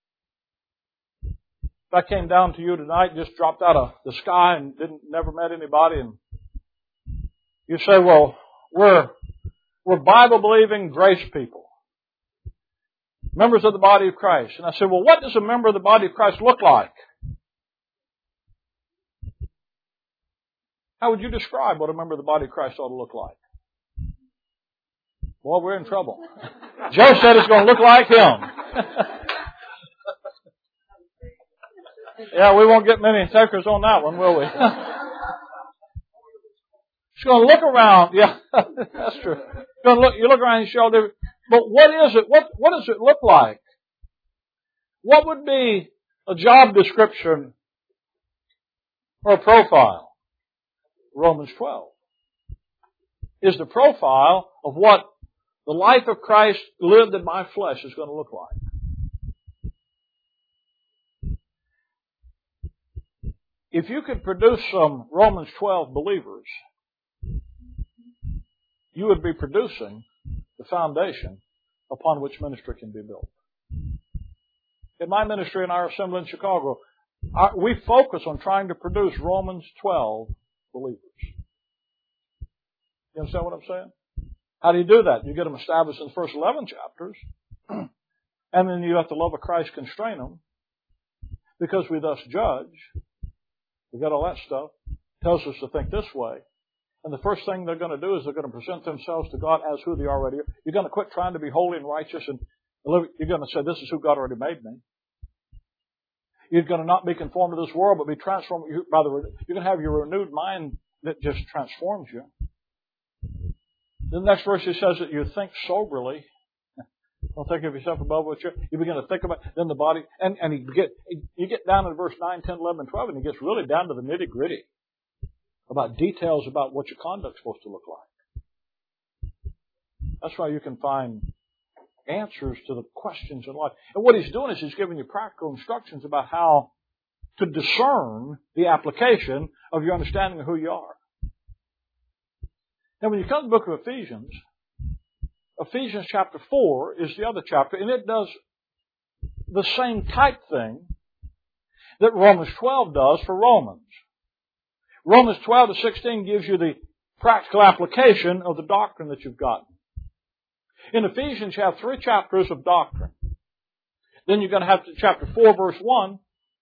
If I came down to you tonight, just dropped out of the sky and never met anybody, and you say, well, we're Bible-believing grace people, members of the body of Christ. And I say, well, what does a member of the body of Christ look like? How would you describe what a member of the body of Christ ought to look like? Well, we're in trouble. Joe said it's going to look like him. Yeah, we won't get many takers on that one, will we? She's going to look around. Yeah, that's true. You look around and show different. But what is it? What does it look like? What would be a job description or a profile? Romans 12 is the profile of what the life of Christ lived in my flesh is going to look like. If you could produce some Romans 12 believers, you would be producing the foundation upon which ministry can be built. In my ministry in our assembly in Chicago, we focus on trying to produce Romans 12 believers. You understand what I'm saying? How do you do that? You get them established in the first 11 chapters, and then you have the love of Christ constrain them, because we thus judge. We've got all that stuff. Tells us to think this way. And the first thing they're going to do is they're going to present themselves to God as who they already are. You're going to quit trying to be holy and righteous, and you're going to say, this is who God already made me. You're going to not be conformed to this world, but be transformed by you're going to have your renewed mind that just transforms you. The next verse it says that you think soberly. Don't think of yourself above what you begin to think about. Then the body, and you get down to verse 9, 10, 11, and 12, and it gets really down to the nitty gritty about details about what your conduct's supposed to look like. That's why you can find answers to the questions in life. And what he's doing is he's giving you practical instructions about how to discern the application of your understanding of who you are. Now, when you come to the book of Ephesians, Ephesians chapter 4 is the other chapter, and it does the same type thing that Romans 12 does for Romans. Romans 12 to 16 gives you the practical application of the doctrine that you've gotten. In Ephesians, you have 3 chapters of doctrine. Then you're going to have chapter 4, verse 1.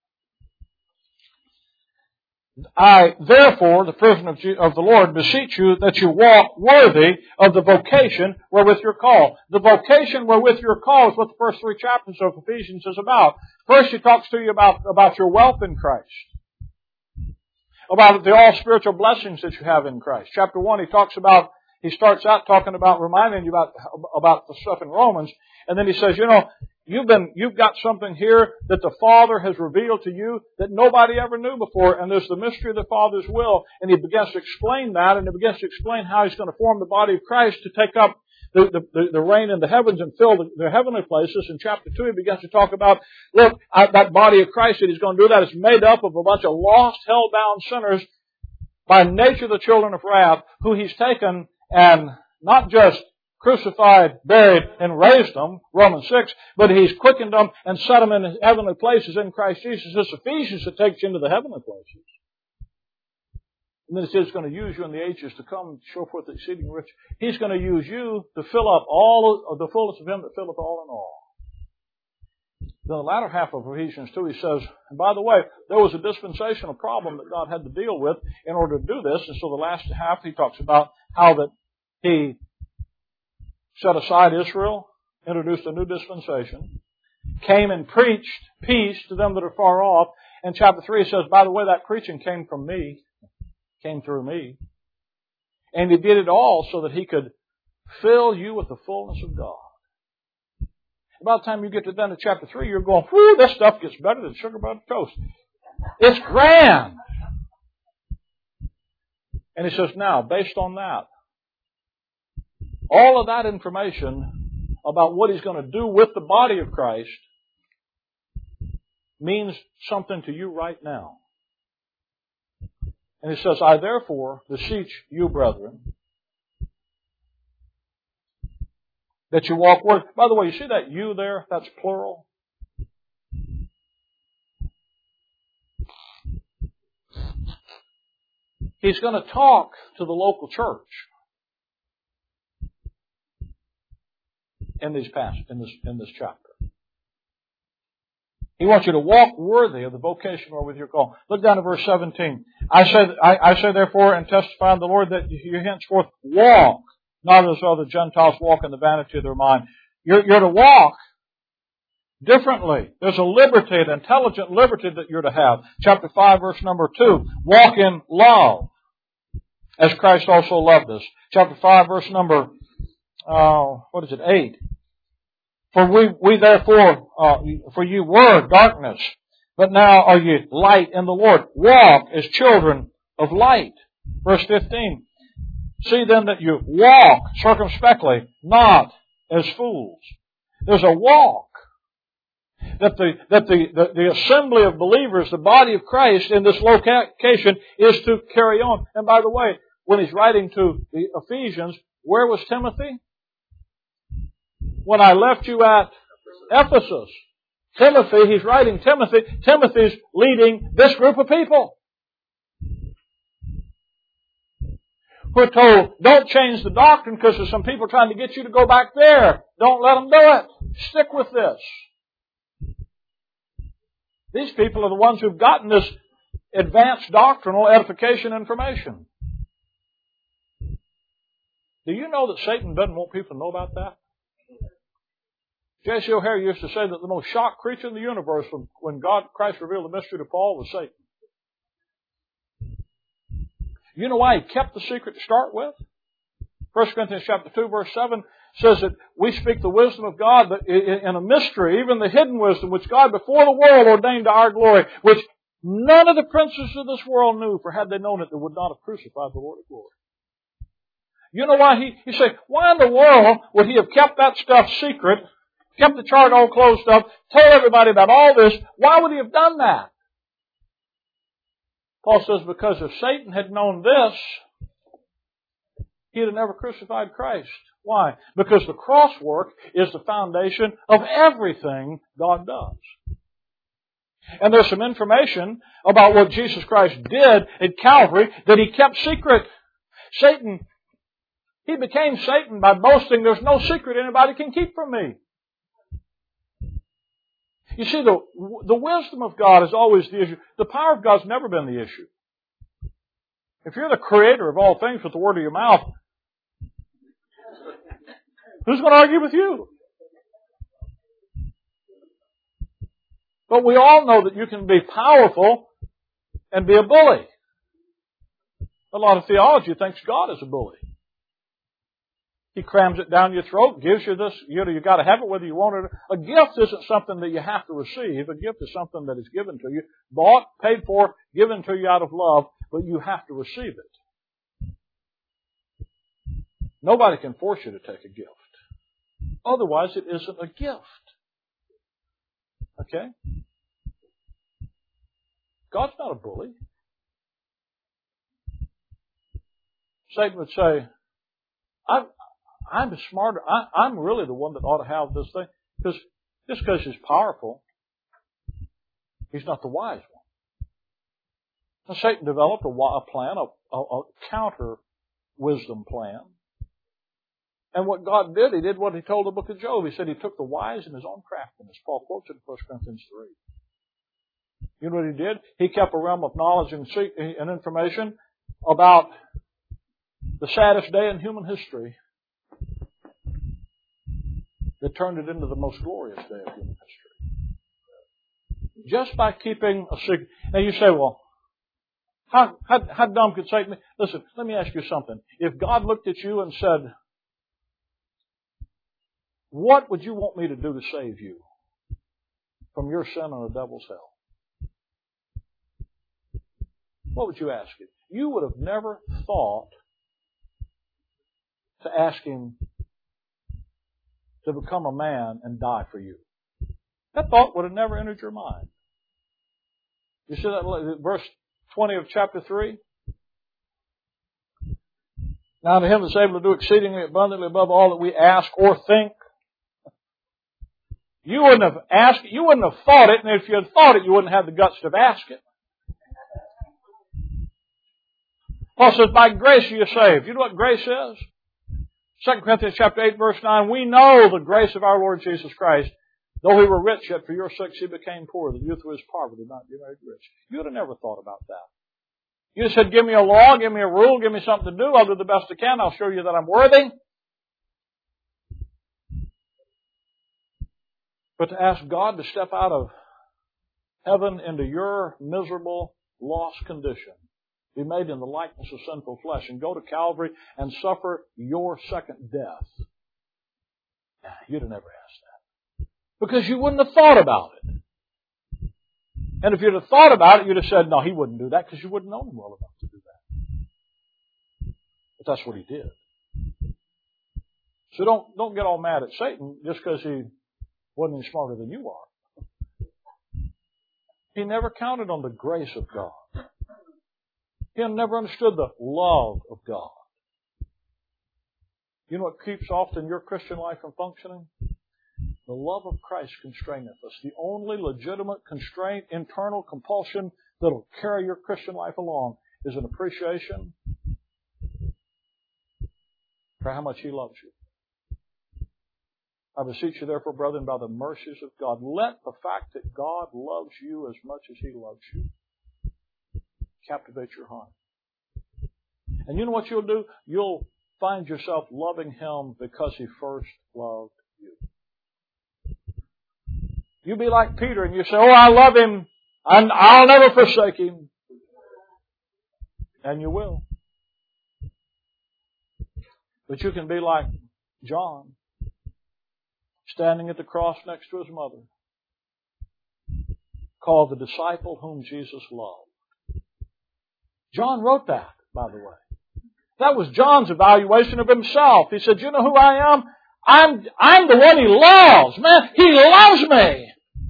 I, therefore, the prisoner of the Lord, beseech you that you walk worthy of the vocation wherewith you're called. The vocation wherewith you're called is what the first 3 chapters of Ephesians is about. First, he talks to you about your wealth in Christ. About the all spiritual blessings that you have in Christ. Chapter 1, he starts out talking about, reminding you about the stuff in Romans. And then he says, you've got something here that the Father has revealed to you that nobody ever knew before, and there's the mystery of the Father's will. And he begins to explain that, and he begins to explain how he's going to form the body of Christ to take up the reign in the heavens and fill the heavenly places. In chapter 2, he begins to talk about, look, that body of Christ that he's going to do that is made up of a bunch of lost, hell-bound sinners, by nature the children of wrath, who he's taken and not just crucified, buried, and raised them, Romans 6, but he's quickened them and set them in heavenly places in Christ Jesus. It's Ephesians that takes you into the heavenly places. And then it says he's going to use you in the ages to come to show forth the exceeding rich. He's going to use you to fill up all of the fullness of him that filleth all in all. Then the latter half of Ephesians 2, he says, and by the way, there was a dispensational problem that God had to deal with in order to do this. And so the last half, he talks about how that he set aside Israel, introduced a new dispensation, came and preached peace to them that are far off. And chapter 3 says, by the way, that preaching came from me, came through me. And he did it all so that he could fill you with the fullness of God. By the time you get to the end of chapter 3, you're going, whoo, this stuff gets better than sugar butter toast. It's grand. And he says, now, based on that, all of that information about what he's going to do with the body of Christ means something to you right now. And he says, I therefore beseech you, brethren, that you walk worthy. By the way, you see that you there? That's plural. He's going to talk to the local church in this chapter. He wants you to walk worthy of the vocation wherewith you're called. Look down to verse 17. I say therefore and testify in the Lord that you henceforth walk, not as other Gentiles walk in the vanity of their mind. You're to walk differently. There's a liberty, an intelligent liberty that you're to have. Chapter 5, verse number 2. Walk in love, as Christ also loved us. Chapter 5, verse number, 8. For we therefore, for you were darkness, but now are you light in the Lord. Walk as children of light. Verse 15. See then that you walk circumspectly, not as fools. There's a walk that the assembly of believers, the body of Christ in this location is to carry on. And by the way, when he's writing to the Ephesians, where was Timothy? When I left you at Ephesus. Timothy, he's writing Timothy. Timothy's leading this group of people. We're told, don't change the doctrine because there's some people trying to get you to go back there. Don't let them do it. Stick with this. These people are the ones who've gotten this advanced doctrinal edification information. Do you know that Satan doesn't want people to know about that? J.C. O'Hare used to say that the most shocked creature in the universe when Christ revealed the mystery to Paul was Satan. You know why he kept the secret to start with? 1 Corinthians chapter 2, verse 7 says that we speak the wisdom of God but in a mystery, even the hidden wisdom, which God before the world ordained to our glory, which none of the princes of this world knew, for had they known it, they would not have crucified the Lord of glory. You know why you say, why in the world would he have kept that stuff secret, kept the chart all closed up, told everybody about all this? Why would he have done that? Paul says, because if Satan had known this, he'd have never crucified Christ. Why? Because the cross work is the foundation of everything God does. And there's some information about what Jesus Christ did at Calvary that he kept secret. He became Satan by boasting, there's no secret anybody can keep from me. You see, the wisdom of God is always the issue. The power of God's never been the issue. If you're the creator of all things with the word of your mouth, who's going to argue with you? But we all know that you can be powerful and be a bully. A lot of theology thinks God is a bully. He crams it down your throat, gives you this, you got to have it whether you want it. A gift isn't something that you have to receive. A gift is something that is given to you, bought, paid for, given to you out of love, but you have to receive it. Nobody can force you to take a gift. Otherwise, it isn't a gift. Okay? God's not a bully. Satan would say, I'm smarter. I'm really the one that ought to have this thing. Because just because he's powerful, he's not the wise one. Now, Satan developed a plan, a counter wisdom plan. And what God did, he did what he told the book of Job. He said he took the wise in his own craftiness. Paul quotes it in 1 Corinthians 3. You know what he did? He kept a realm of knowledge and information about the saddest day in human history that turned it into the most glorious day of human history. Just by keeping a secret. Now you say, well, how dumb could Satan be? Listen, let me ask you something. If God looked at you and said, what would you want me to do to save you from your sin and the devil's hell? What would you ask him? You would have never thought to ask him to become a man and die for you. That thought would have never entered your mind. You see that verse 20 of chapter 3? Now to him that's able to do exceedingly abundantly above all that we ask or think. You wouldn't have asked it, you wouldn't have thought it, and if you had thought it, you wouldn't have the guts to have asked it. Paul says, by grace you are saved. You know what grace is? 2 Corinthians chapter 8, verse 9, we know the grace of our Lord Jesus Christ. Though he were rich, yet for your sakes he became poor. The youth of his poverty might be made rich. You would have never thought about that. You said, give me a law, give me a rule, give me something to do. I'll do the best I can. I'll show you that I'm worthy. But to ask God to step out of heaven into your miserable, lost condition, be made in the likeness of sinful flesh, and go to Calvary and suffer your second death. You'd have never asked that. Because you wouldn't have thought about it. And if you'd have thought about it, you'd have said, no, he wouldn't do that, because you wouldn't know him well enough to do that. But that's what he did. So don't get all mad at Satan just because he wasn't any smarter than you are. He never counted on the grace of God. He never understood the love of God. You know what keeps often your Christian life from functioning? The love of Christ constraineth us. The only legitimate constraint, internal compulsion that'll carry your Christian life along is an appreciation for how much He loves you. I beseech you therefore, brethren, by the mercies of God, let the fact that God loves you as much as He loves you captivate your heart. And you know what you'll do? You'll find yourself loving Him because He first loved you. You be like Peter and you say, oh, I love Him and I'll never forsake Him. And you will. But you can be like John, standing at the cross next to his mother, called the disciple whom Jesus loved. John wrote that, by the way. That was John's evaluation of himself. He said, you know who I am? I'm the one He loves. Man, He loves me.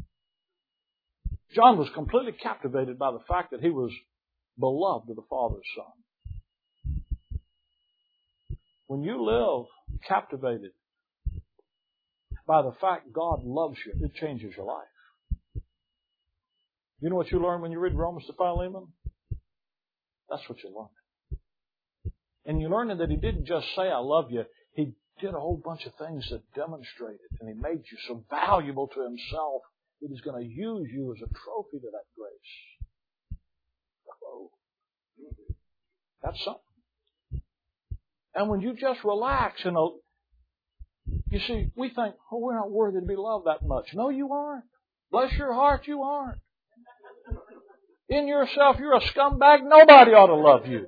John was completely captivated by the fact that he was beloved of the Father's Son. When you live captivated by the fact God loves you, it changes your life. You know what you learn when you read Romans to Philemon? That's what you learn. And you learn that He didn't just say, I love you. He did a whole bunch of things that demonstrated, and He made you so valuable to Himself that He's going to use you as a trophy to that grace. Oh, that's something. And when you just relax and you see, we think, oh, we're not worthy to be loved that much. No, you aren't. Bless your heart, you aren't. In yourself, you're a scumbag. Nobody ought to love you.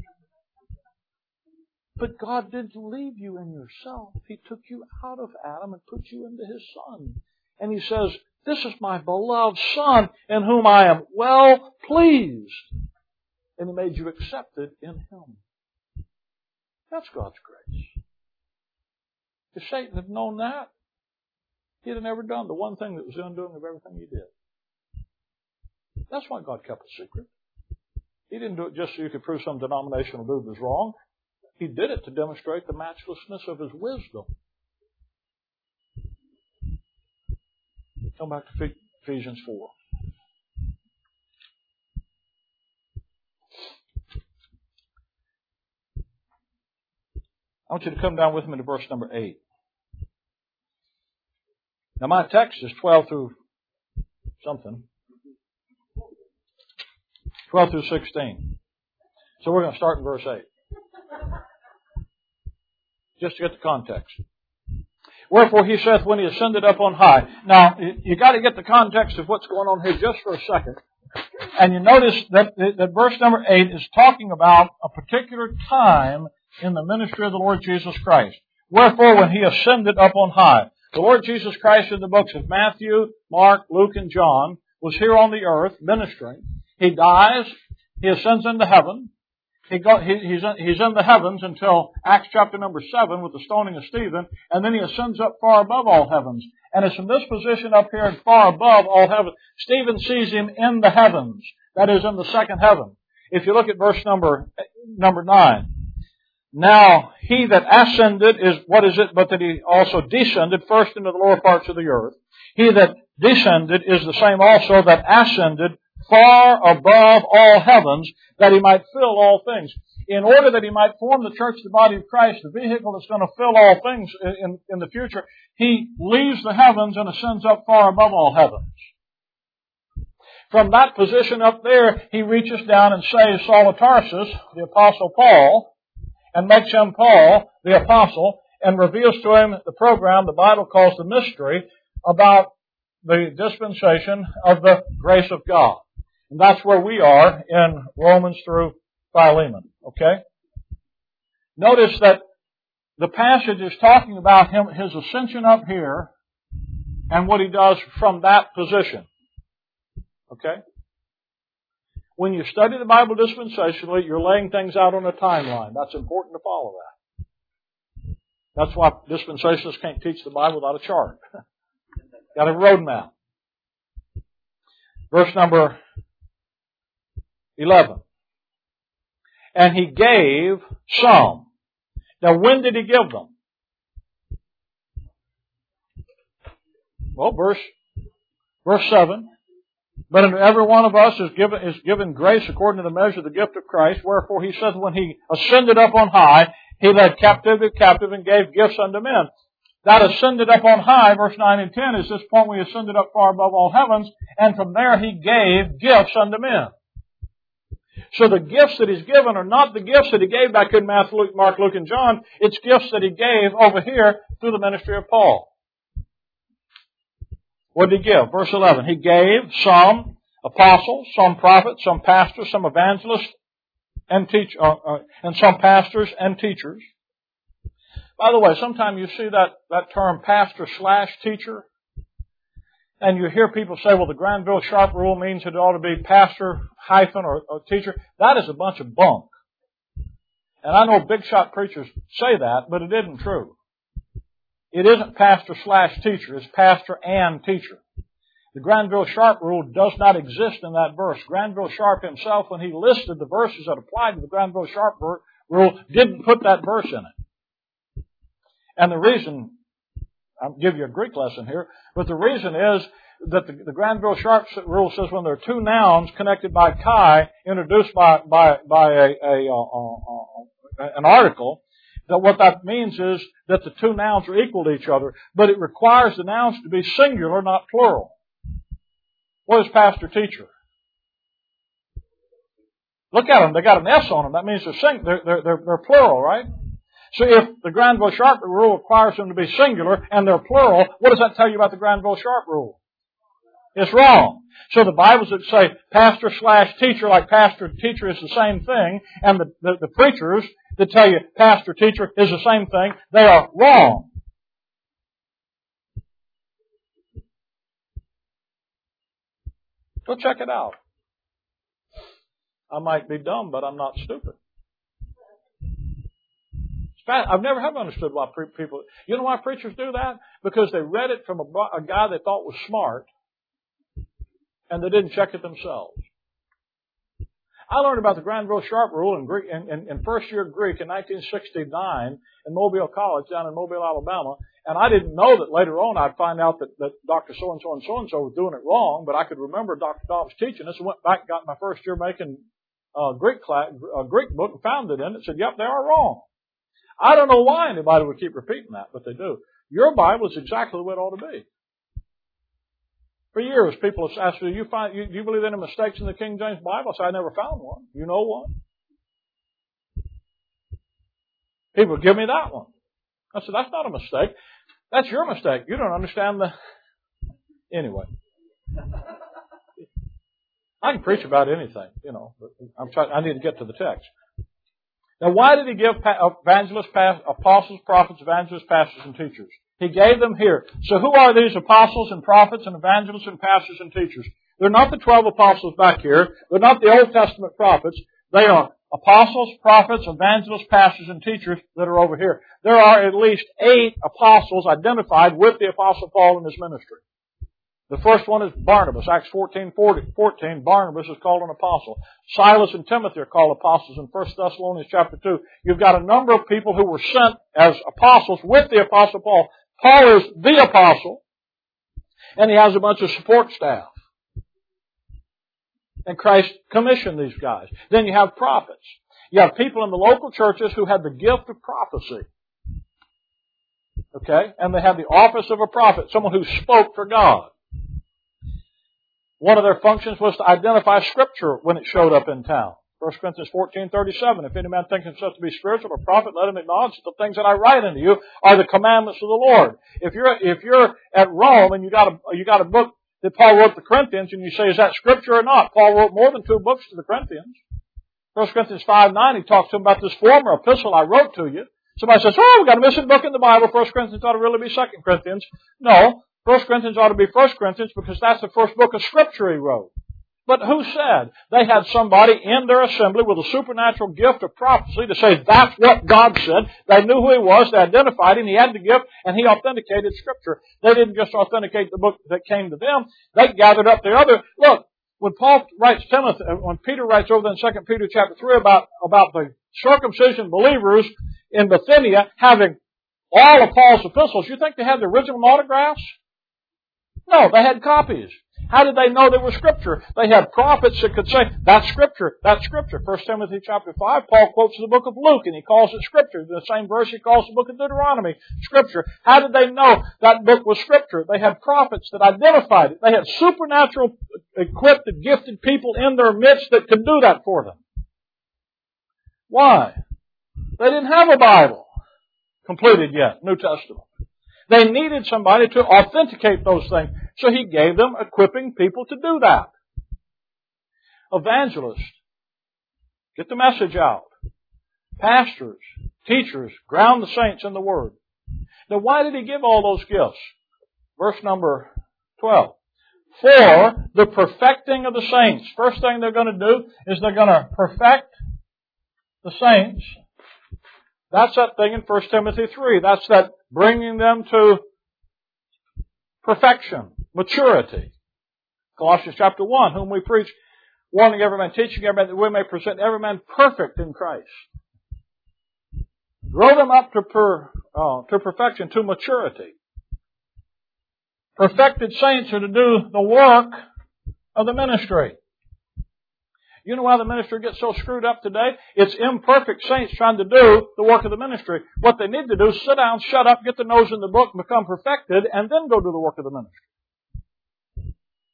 But God didn't leave you in yourself. He took you out of Adam and put you into His Son. And He says, this is my beloved Son in whom I am well pleased. And He made you accepted in Him. That's God's grace. If Satan had known that, he'd have never done the one thing that was the undoing of everything he did. That's why God kept it secret. He didn't do it just so you could prove some denominational dude was wrong. He did it to demonstrate the matchlessness of His wisdom. Come back to Ephesians 4. I want you to come down with me to verse number 8. Now my text is 12 through something. 12 through 16. So we're going to start in verse 8. Just to get the context. Wherefore He saith, when He ascended up on high. Now, you got to get the context of what's going on here just for a second. And you notice that verse number 8 is talking about a particular time in the ministry of the Lord Jesus Christ. Wherefore, when He ascended up on high. The Lord Jesus Christ in the books of Matthew, Mark, Luke, and John was here on the earth ministering. He dies. He ascends into heaven. He's in the heavens until Acts chapter number 7 with the stoning of Stephen, and then He ascends up far above all heavens. And it's from this position up here and far above all heaven. Stephen sees Him in the heavens. That is, in the second heaven. If you look at verse number 9. Now, He that ascended is, what is it, but that He also descended first into the lower parts of the earth. He that descended is the same also that ascended far above all heavens, that He might fill all things. In order that He might form the church, the body of Christ, the vehicle that's going to fill all things in the future, He leaves the heavens and ascends up far above all heavens. From that position up there, He reaches down and saves Saul of Tarsus, the Apostle Paul, and makes him Paul, the Apostle, and reveals to him the program the Bible calls the mystery about the dispensation of the grace of God. And that's where we are in Romans through Philemon. Okay? Notice that the passage is talking about his ascension up here and what He does from that position. Okay? When you study the Bible dispensationally, you're laying things out on a timeline. That's important to follow that. That's why dispensationalists can't teach the Bible without a chart. Got a roadmap. Verse number 11. And He gave some. Now, when did He give them? Well, verse 7. But unto every one of us is given grace according to the measure of the gift of Christ. Wherefore He says, when He ascended up on high, He led captivity captive and gave gifts unto men. That ascended up on high, verse 9 and 10, is this point where He ascended up far above all heavens, and from there He gave gifts unto men. So the gifts that He's given are not the gifts that He gave back in Matthew, Luke, Mark, Luke, and John. It's gifts that He gave over here through the ministry of Paul. What did He give? Verse 11. He gave some apostles, some prophets, some pastors, some evangelists, and some pastors and teachers. By the way, sometimes you see that term pastor/teacher, and you hear people say, well, the Granville Sharp rule means it ought to be pastor hyphen or teacher. That is a bunch of bunk. And I know big shot preachers say that, but it isn't true. It isn't pastor/teacher. It's pastor and teacher. The Granville Sharp rule does not exist in that verse. Granville Sharp himself, when he listed the verses that applied to the Granville Sharp rule, didn't put that verse in it. And the reason, I'll give you a Greek lesson here, but the reason is that the Granville Sharp rule says when there are two nouns connected by chi, introduced by an article, that what that means is that the two nouns are equal to each other, but it requires the nouns to be singular, not plural. What is pastor-teacher? Look at them. They got an S on them. That means they're plural, right? So if the Granville Sharp rule requires them to be singular and they're plural, what does that tell you about the Granville Sharp rule? It's wrong. So the Bibles that say pastor/teacher, like pastor-teacher is the same thing, and the preachers that tell you pastor-teacher is the same thing, they are wrong. Go check it out. I might be dumb, but I'm not stupid. I've never have understood why people... You know why preachers do that? Because they read it from a guy they thought was smart, and they didn't check it themselves. I learned about the Granville Sharp rule in first year Greek in 1969 in Mobile College down in Mobile, Alabama. And I didn't know that later on I'd find out that Dr. So-and-so and so-and-so was doing it wrong, but I could remember Dr. Dobbs teaching this and went back and got my first year making Greek book and found it in it. Said, yep, they are wrong. I don't know why anybody would keep repeating that, but they do. Your Bible is exactly the way it ought to be. For years, people have asked me, do you believe any mistakes in the King James Bible? I said, I never found one. You know one? People give me that one. I said, that's not a mistake. That's your mistake. You don't understand the... Anyway. I can preach about anything, but I need to get to the text. Now, why did He give evangelists, apostles, prophets, evangelists, pastors, and teachers? He gave them here. So who are these apostles and prophets and evangelists and pastors and teachers? They're not the 12 apostles back here. They're not the Old Testament prophets. They are apostles, prophets, evangelists, pastors, and teachers that are over here. There are at least 8 apostles identified with the Apostle Paul in his ministry. The first one is Barnabas. Acts 14, Barnabas is called an apostle. Silas and Timothy are called apostles in 1 Thessalonians chapter 2. You've got a number of people who were sent as apostles with the Apostle Paul. Paul is the apostle, and he has a bunch of support staff. And Christ commissioned these guys. Then you have prophets. You have people in the local churches who had the gift of prophecy. Okay? And they had the office of a prophet, someone who spoke for God. One of their functions was to identify Scripture when it showed up in town. 1 Corinthians 14:37. If any man think himself to be spiritual or prophet, let him acknowledge that the things that I write unto you are the commandments of the Lord. If you're at Rome and you got a book that Paul wrote to the Corinthians, and you say, is that Scripture or not? Paul wrote more than 2 books to the Corinthians. 1 Corinthians 5:9, he talks to them about this former epistle I wrote to you. Somebody says, we've got a missing book in the Bible. 1 Corinthians ought to really be 2 Corinthians. No, 1 Corinthians ought to be 1 Corinthians because that's the first book of Scripture he wrote. But who said? They had somebody in their assembly with a supernatural gift of prophecy to say that's what God said. They knew who He was. They identified Him. He had the gift, and He authenticated Scripture. They didn't just authenticate the book that came to them. They gathered up the other. Look, when Paul writes Timothy, when Peter writes over in 2 Peter chapter 3 about the circumcision believers in Bithynia having all of Paul's epistles, you think they had the original autographs? No, they had copies. How did they know they were Scripture? They had prophets that could say, that's Scripture, that's Scripture. 1 Timothy chapter 5, Paul quotes the book of Luke, and he calls it Scripture. The same verse he calls the book of Deuteronomy Scripture. How did they know that book was Scripture? They had prophets that identified it. They had supernatural, equipped, and gifted people in their midst that could do that for them. Why? They didn't have a Bible completed yet, New Testament. They needed somebody to authenticate those things. So He gave them equipping people to do that. Evangelists, get the message out. Pastors, teachers, ground the saints in the Word. Now why did He give all those gifts? Verse number 12. For the perfecting of the saints. First thing they're going to do is they're going to perfect the saints. That's that thing in 1 Timothy 3. That's that bringing them to perfection, maturity. Colossians chapter 1, whom we preach, warning every man, teaching every man, that we may present every man perfect in Christ. Grow them up to perfection, to maturity. Perfected saints are to do the work of the ministry. You know why the ministry gets so screwed up today? It's imperfect saints trying to do the work of the ministry. What they need to do is sit down, shut up, get the nose in the book, become perfected, and then go do the work of the ministry.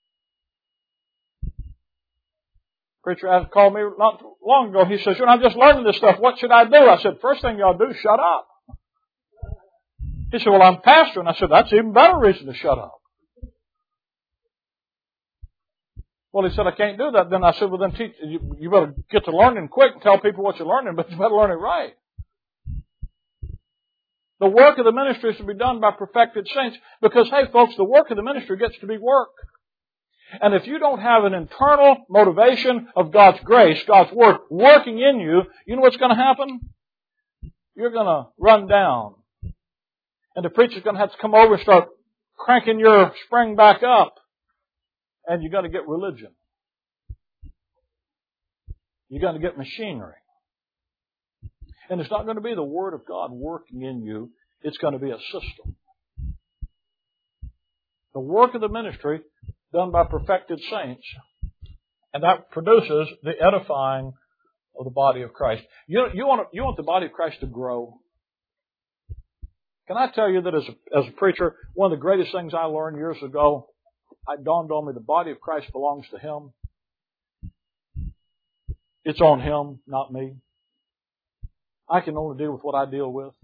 Preacher has called me not long ago. He says, I'm just learning this stuff. What should I do? I said, first thing you ought to do is shut up. He said, I'm pastor. And I said, that's even better reason to shut up. Well, he said, I can't do that. Then I said, well, then teach, you better get to learning quick and tell people what you're learning, but you better learn it right. The work of the ministry is to be done by perfected saints because, hey, folks, the work of the ministry gets to be work. And if you don't have an internal motivation of God's grace, God's Word working in you, you know what's going to happen? You're going to run down. And the preacher's going to have to come over and start cranking your spring back up. And you're going to get religion. You're going to get machinery. And it's not going to be the Word of God working in you. It's going to be a system. The work of the ministry done by perfected saints. And that produces the edifying of the body of Christ. You want the body of Christ to grow. Can I tell you that as a preacher, one of the greatest things I learned years ago, it dawned on me the body of Christ belongs to Him. It's on Him, not me. I can only deal with what I deal with.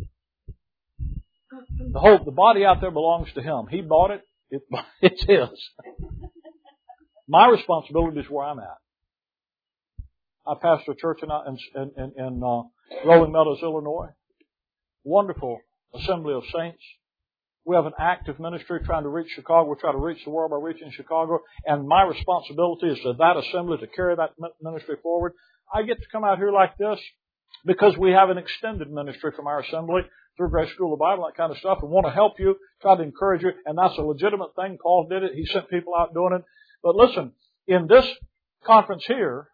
The body out there belongs to Him. He bought it. It's His. My responsibility is where I'm at. I pastor a church in Rolling Meadows, Illinois. Wonderful assembly of saints. We have an active ministry trying to reach Chicago. We're trying to reach the world by reaching Chicago. And my responsibility is to that assembly to carry that ministry forward. I get to come out here like this because we have an extended ministry from our assembly through Grace School of the Bible, that kind of stuff, and want to help you, try to encourage you. And that's a legitimate thing. Paul did it. He sent people out doing it. But listen, in this conference here,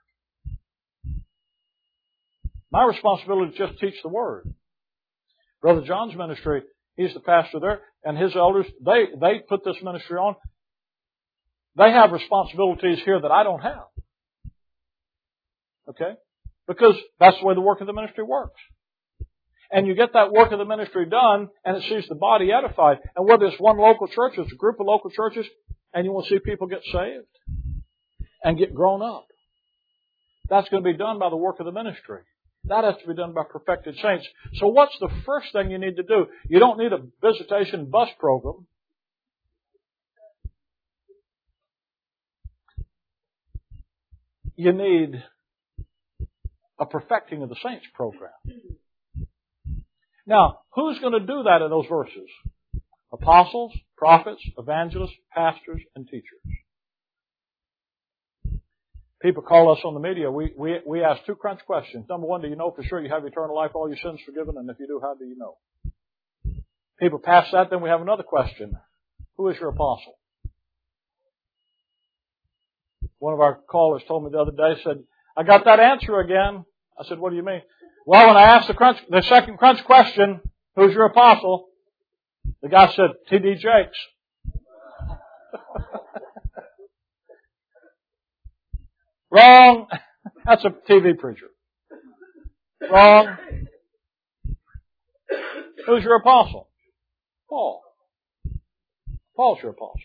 my responsibility is just teach the Word. Brother John's ministry, he's the pastor there, and his elders, they put this ministry on. They have responsibilities here that I don't have. Okay? Because that's the way the work of the ministry works. And you get that work of the ministry done, and it sees the body edified. And whether it's one local church, it's a group of local churches, and you will see people get saved and get grown up. That's going to be done by the work of the ministry. That has to be done by perfected saints. So what's the first thing you need to do? You don't need a visitation bus program. You need a perfecting of the saints program. Now, who's going to do that in those verses? Apostles, prophets, evangelists, pastors, and teachers. People call us on the media. We ask two crunch questions. Number one, do you know for sure you have eternal life, all your sins forgiven? And if you do, how do you know? People pass that, then we have another question. Who is your apostle? One of our callers told me the other day, said, I got that answer again. I said, what do you mean? Well, when I asked the second crunch question, who's your apostle? The guy said, T.D. Jakes. Wrong. That's a TV preacher. Wrong. Who's your apostle? Paul. Paul's your apostle.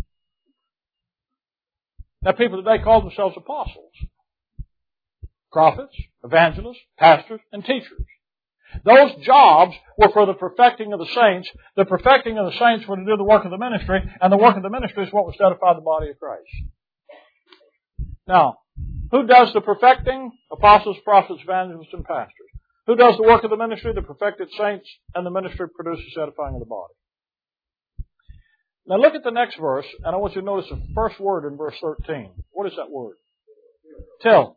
Now people today call themselves apostles. Prophets, evangelists, pastors, and teachers. Those jobs were for the perfecting of the saints. The perfecting of the saints were to do the work of the ministry, and the work of the ministry is what was to edify the body of Christ. Now, who does the perfecting? Apostles, prophets, evangelists, and pastors. Who does the work of the ministry? The perfected saints, and the ministry produces edifying of the body. Now look at the next verse, and I want you to notice the first word in verse 13. What is that word? Till.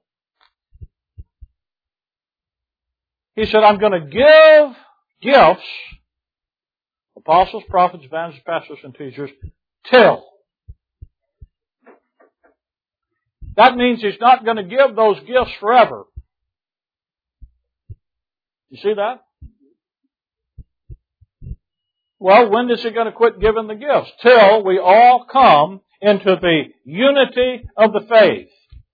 He said, I'm going to give gifts, apostles, prophets, evangelists, pastors, and teachers, till. That means He's not going to give those gifts forever. You see that? Well, when is He going to quit giving the gifts? Till we all come into the unity of the faith.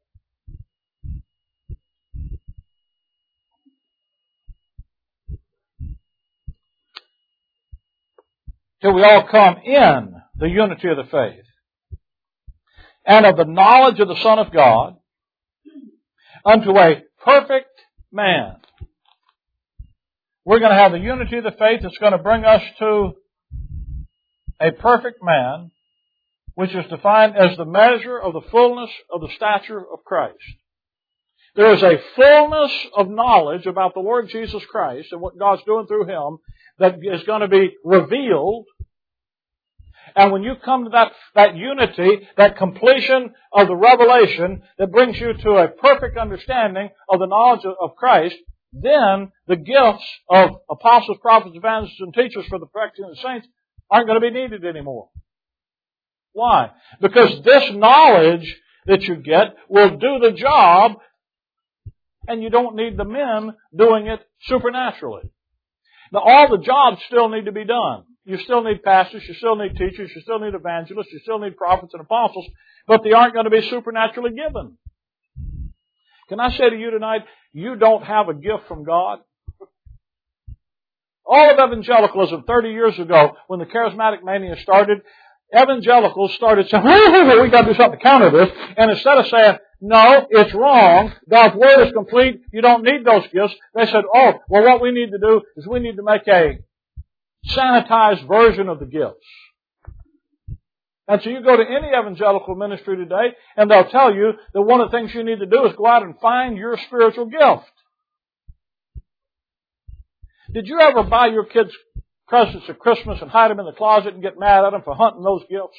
Till we all come in the unity of the faith. And of the knowledge of the Son of God, unto a perfect man. We're going to have the unity of the faith that's going to bring us to a perfect man, which is defined as the measure of the fullness of the stature of Christ. There is a fullness of knowledge about the Lord Jesus Christ and what God's doing through Him that is going to be revealed. And when you come to that unity, that completion of the revelation that brings you to a perfect understanding of the knowledge of Christ, then the gifts of apostles, prophets, evangelists, and teachers for the perfecting of the saints aren't going to be needed anymore. Why? Because this knowledge that you get will do the job, and you don't need the men doing it supernaturally. Now, all the jobs still need to be done. You still need pastors, you still need teachers, you still need evangelists, you still need prophets and apostles, but they aren't going to be supernaturally given. Can I say to you tonight, you don't have a gift from God? All of evangelicalism 30 years ago, when the charismatic mania started, evangelicals started saying, we got to do something to counter this. And instead of saying, no, it's wrong, God's Word is complete, you don't need those gifts, they said, what we need to do is we need to make a sanitized version of the gifts. And so you go to any evangelical ministry today, and they'll tell you that one of the things you need to do is go out and find your spiritual gift. Did you ever buy your kids presents at Christmas and hide them in the closet and get mad at them for hunting those gifts?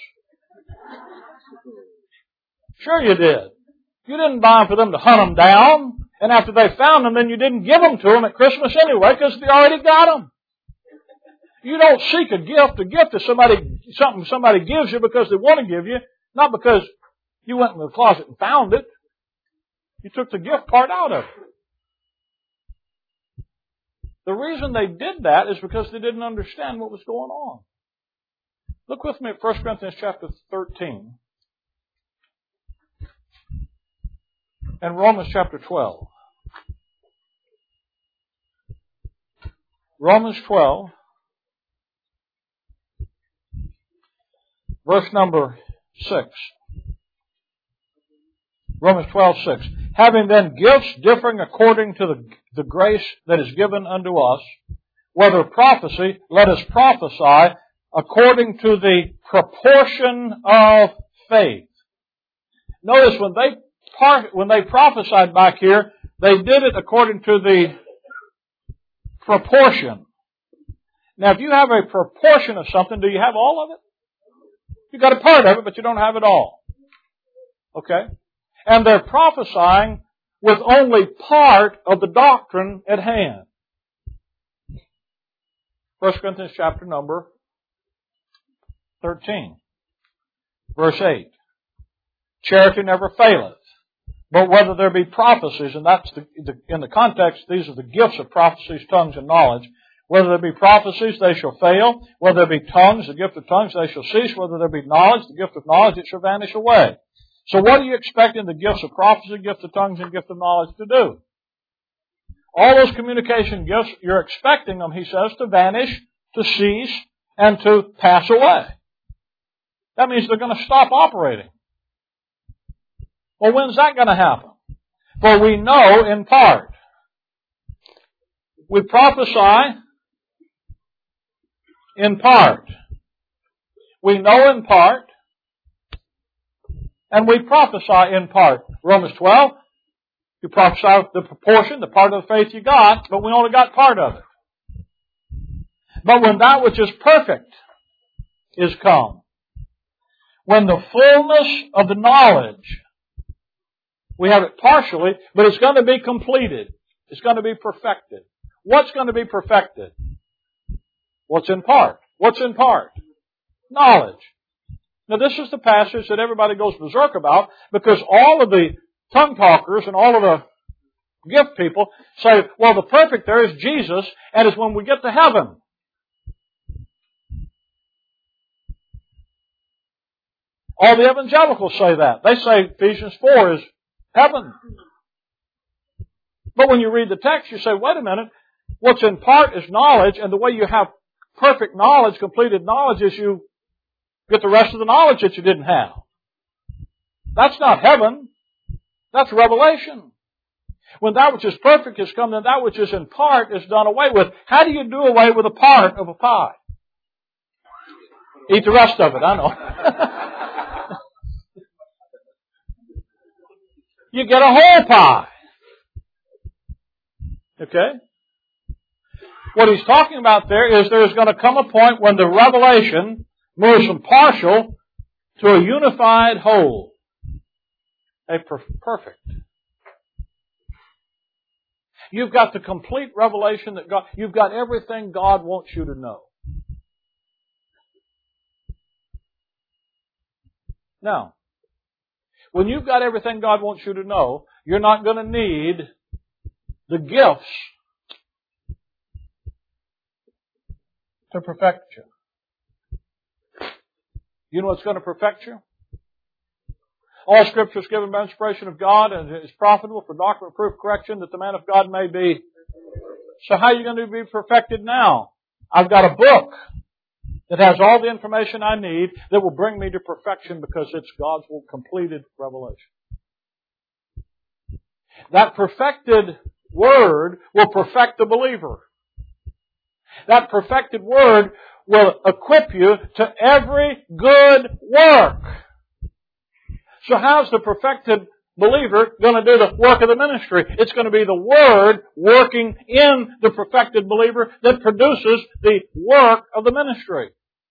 Sure you did. You didn't buy them for them to hunt them down. And after they found them, then you didn't give them to them at Christmas anyway because they already got them. You don't seek a gift. A gift is something somebody gives you because they want to give you, not because you went in the closet and found it. You took the gift part out of it. The reason they did that is because they didn't understand what was going on. Look with me at 1 Corinthians chapter 13 and Romans chapter 12. Romans 12, verse number 6. Romans 12:6. Having then gifts differing according to the grace that is given unto us, whether prophecy, let us prophesy according to the proportion of faith. Notice when they prophesied back here, they did it according to the proportion. Now, if you have a proportion of something, do you have all of it? You got a part of it, but you don't have it all. Okay? And they're prophesying with only part of the doctrine at hand. 1 Corinthians chapter number 13, verse 8. Charity never faileth, but whether there be prophecies, and that's in the context, these are the gifts of prophecies, tongues, and knowledge. Whether there be prophecies, they shall fail. Whether there be tongues, the gift of tongues, they shall cease. Whether there be knowledge, the gift of knowledge, it shall vanish away. So what are you expecting the gifts of prophecy, gift of tongues, and gift of knowledge to do? All those communication gifts, you're expecting them, he says, to vanish, to cease, and to pass away. That means they're going to stop operating. Well, when's that going to happen? For we know in part. We prophesy in part. We know in part. And we prophesy in part. Romans 12, you prophesy the proportion, the part of the faith you got, but we only got part of it. But when that which is perfect is come, when the fullness of the knowledge, we have it partially, but it's going to be completed. It's going to be perfected. What's going to be perfected? What's in part? What's in part? Knowledge. Now this is the passage that everybody goes berserk about because all of the tongue talkers and all of the gift people say, well, the perfect there is Jesus and it's when we get to heaven. All the evangelicals say that. They say Ephesians 4 is heaven. But when you read the text, you say, wait a minute, what's in part is knowledge, and the way you have perfect knowledge, completed knowledge, is you get the rest of the knowledge that you didn't have. That's not heaven. That's revelation. When that which is perfect has come, then that which is in part is done away with. How do you do away with a part of a pie? Eat the rest of it, I know. You get a whole pie. Okay? What he's talking about there is there's going to come a point when the revelation moves from partial to a unified whole. A perfect. You've got the complete revelation that God, you've got everything God wants you to know. Now, when you've got everything God wants you to know, you're not going to need the gifts to perfect you. You know what's going to perfect you? All Scripture is given by inspiration of God and is profitable for doctrine, reproof, correction, that the man of God may be. So how are you going to be perfected now? I've got a book that has all the information I need that will bring me to perfection because it's God's completed revelation. That perfected Word will perfect the believer. That perfected Word will equip you to every good work. So how's the perfected believer going to do the work of the ministry. It's going to be the Word working in the perfected believer that produces the work of the ministry.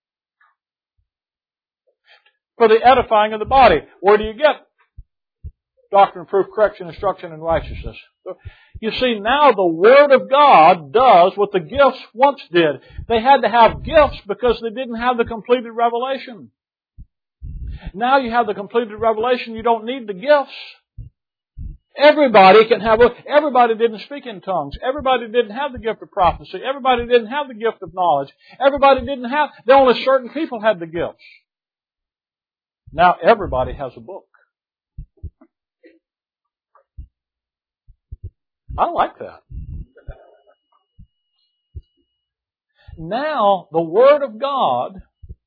For the edifying of the body. Where do you get doctrine, proof, correction, instruction, and righteousness? You see, now the Word of God does what the gifts once did. They had to have gifts because they didn't have the completed revelation. Now you have the completed revelation, you don't need the gifts. Everybody everybody didn't speak in tongues. Everybody didn't have the gift of prophecy. Everybody didn't have the gift of knowledge. Only certain people had the gifts. Now everybody has a book. I like that. Now, the Word of God,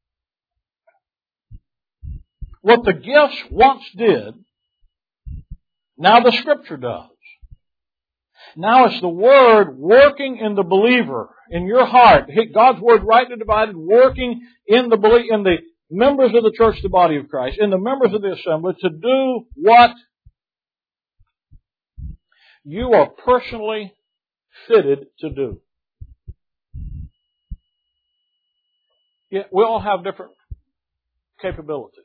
what the gifts once did, now the Scripture does. Now it's the Word working in the believer, in your heart. God's Word rightly divided, working in the members of the church, the body of Christ, in the members of the assembly, to do what you are personally fitted to do. Yeah, we all have different capabilities.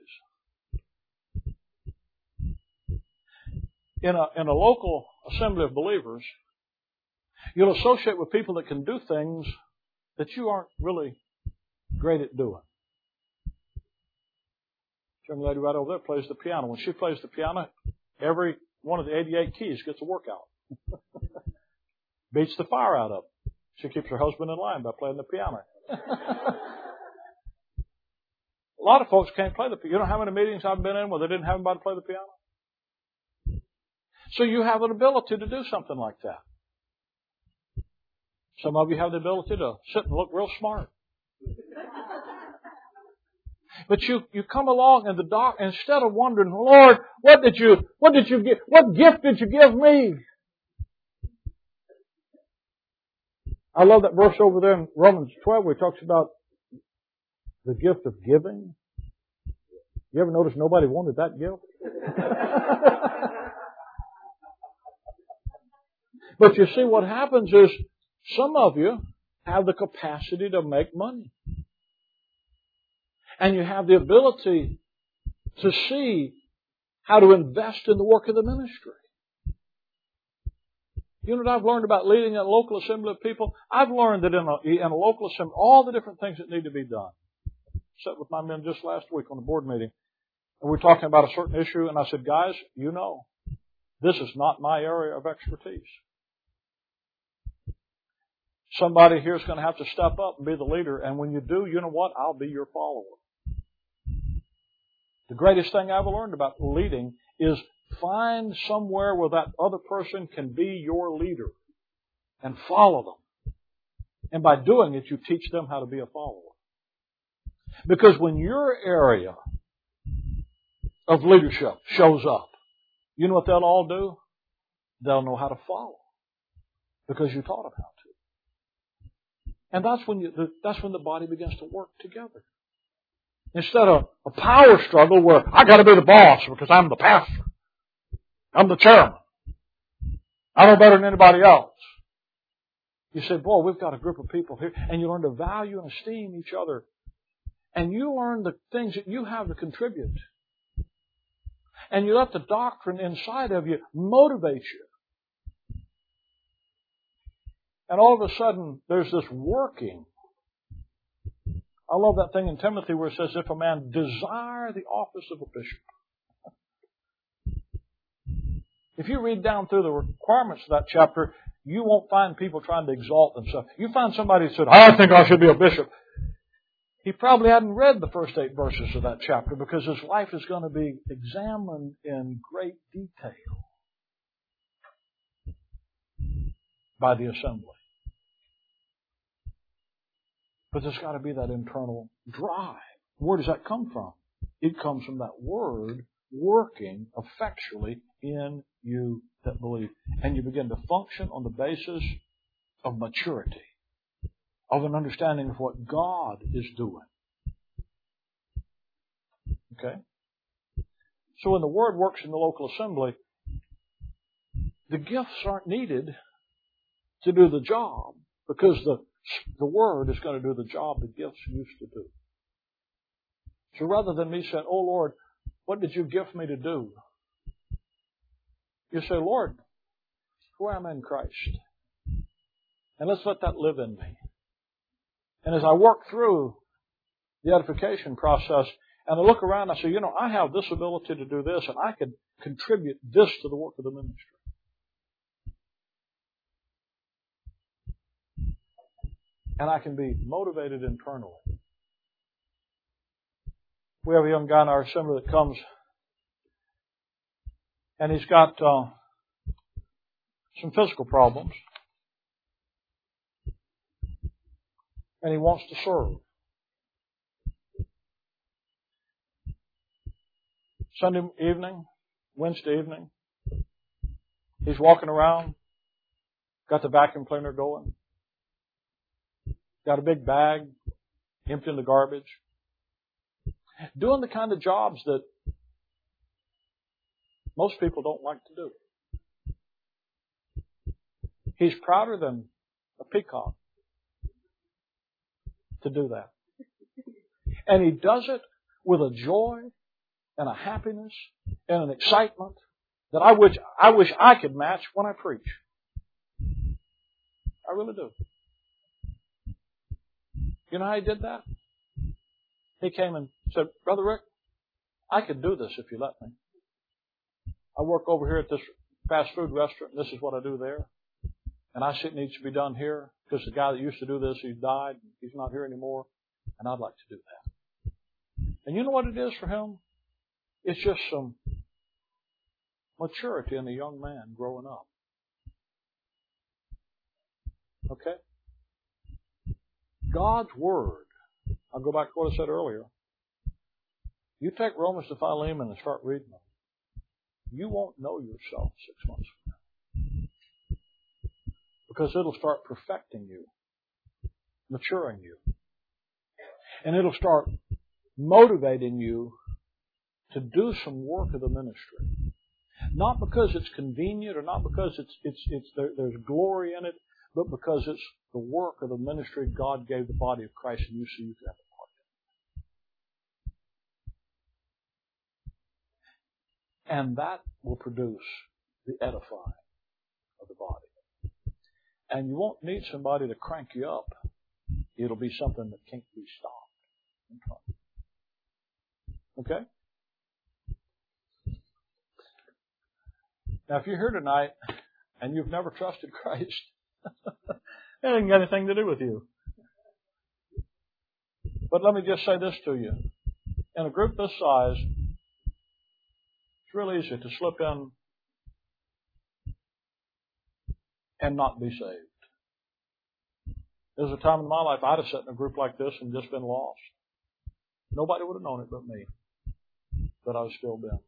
In a local assembly of believers, you'll associate with people that can do things that you aren't really great at doing. Young lady right over there plays the piano. When she plays the piano, every one of the 88 keys gets a workout. Beats the fire out of them. She keeps her husband in line by playing the piano. A lot of folks can't play the piano. You know how many meetings I've been in where they didn't have anybody play the piano? So you have an ability to do something like that. Some of you have the ability to sit and look real smart. But you come along and instead of wondering, Lord, what gift did you give me? I love that verse over there in Romans 12 where it talks about the gift of giving. You ever notice nobody wanted that gift? But you see what happens is some of you have the capacity to make money. And you have the ability to see how to invest in the work of the ministry. You know what I've learned about leading a local assembly of people? I've learned that in a local assembly, all the different things that need to be done. I sat with my men just last week on a board meeting, and we were talking about a certain issue, and I said, guys, this is not my area of expertise. Somebody here is going to have to step up and be the leader, and when you do, you know what? I'll be your follower. The greatest thing I've ever learned about leading is find somewhere where that other person can be your leader and follow them. And by doing it, you teach them how to be a follower. Because when your area of leadership shows up, you know what they'll all do? They'll know how to follow. Because you taught them how to. And that's when the body begins to work together. Instead of a power struggle where I got to be the boss because I'm the pastor. I'm the chairman. I know better than anybody else. You say, boy, we've got a group of people here, and you learn to value and esteem each other. And you learn the things that you have to contribute. And you let the doctrine inside of you motivate you. And all of a sudden, there's this working. I love that thing in Timothy where it says, if a man desire the office of a bishop. If you read down through the requirements of that chapter, you won't find people trying to exalt themselves. You find somebody who said, I think I should be a bishop. He probably hadn't read the first 8 verses of that chapter because his life is going to be examined in great detail by the assembly. But there's got to be that internal drive. Where does that come from? It comes from that Word working effectually in you that believe. And you begin to function on the basis of maturity, of an understanding of what God is doing. Okay? So when the Word works in the local assembly, the gifts aren't needed to do the job because the Word is going to do the job the gifts used to do. So rather than me saying, oh Lord, what did you gift me to do? You say, Lord, who am I in Christ? And let's let that live in me. And as I work through the edification process, and I look around, I say, I have this ability to do this, and I can contribute this to the work of the ministry. And I can be motivated internally. We have a young guy in our assembly that comes, and he's got some physical problems, and he wants to serve. Sunday evening, Wednesday evening, he's walking around, got the vacuum cleaner going, got a big bag, emptying the garbage, doing the kind of jobs that most people don't like to do. He's prouder than a peacock to do that. And he does it with a joy and a happiness and an excitement that I wish I could match when I preach. I really do. You know how he did that? He came and said, Brother Rick, I could do this if you let me. I work over here at this fast food restaurant, and this is what I do there. And I see it needs to be done here because the guy that used to do this, he's died. He's not here anymore. And I'd like to do that. And you know what it is for him? It's just some maturity in a young man growing up. Okay? God's Word. I'll go back to what I said earlier. You take Romans to Philemon and start reading them. You won't know yourself 6 months from now. Because it'll start perfecting you, maturing you. And it'll start motivating you to do some work of the ministry. Not because it's convenient or not because there's glory in it, but because it's the work of the ministry God gave the body of Christ and you see you can have a part in it. And that will produce the edifying of the body. And you won't need somebody to crank you up. It'll be something that can't be stopped. Okay? Now, if you're here tonight and you've never trusted Christ, it ain't got anything to do with you. But let me just say this to you. In a group this size, it's real easy to slip in and not be saved. There's a time in my life I'd have sat in a group like this and just been lost. Nobody would have known it but me. But I was still been.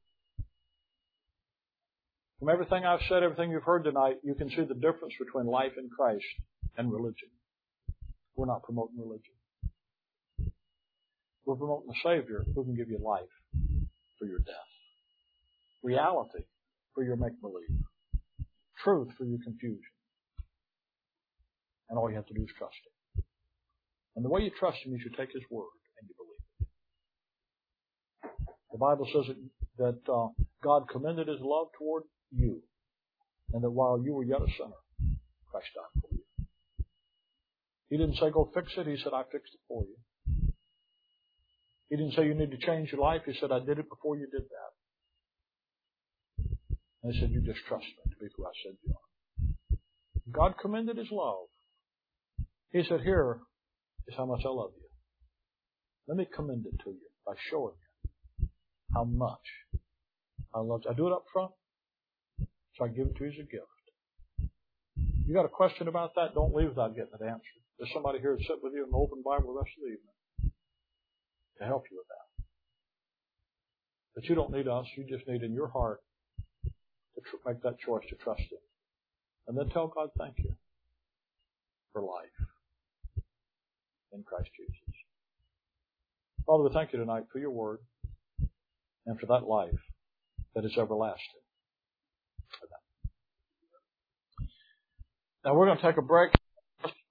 From everything I've said, everything you've heard tonight, you can see the difference between life in Christ and religion. We're not promoting religion. We're promoting a Savior who can give you life for your death. Reality for your make-believe. Truth for your confusion. And all you have to do is trust Him. And the way you trust Him, you should take His word and you believe it. The Bible says that God commended His love toward you, and that while you were yet a sinner, Christ died for you. He didn't say go fix it. He said I fixed it for you. He didn't say you need to change your life. He said I did it before you did that. And He said you just trust me to be who I said you are. God commended His love. He said here is how much I love you. Let me commend it to you by showing you how much I love you. I do it up front. So I give it to you as a gift. You got a question about that? Don't leave without getting it answered. There's somebody here to sit with you in the open Bible the rest of the evening to help you with that. But you don't need us. You just need in your heart to make that choice to trust Him. And then tell God thank you for life in Christ Jesus. Father, we thank you tonight for your word and for that life that is everlasting. Now we're going to take a break.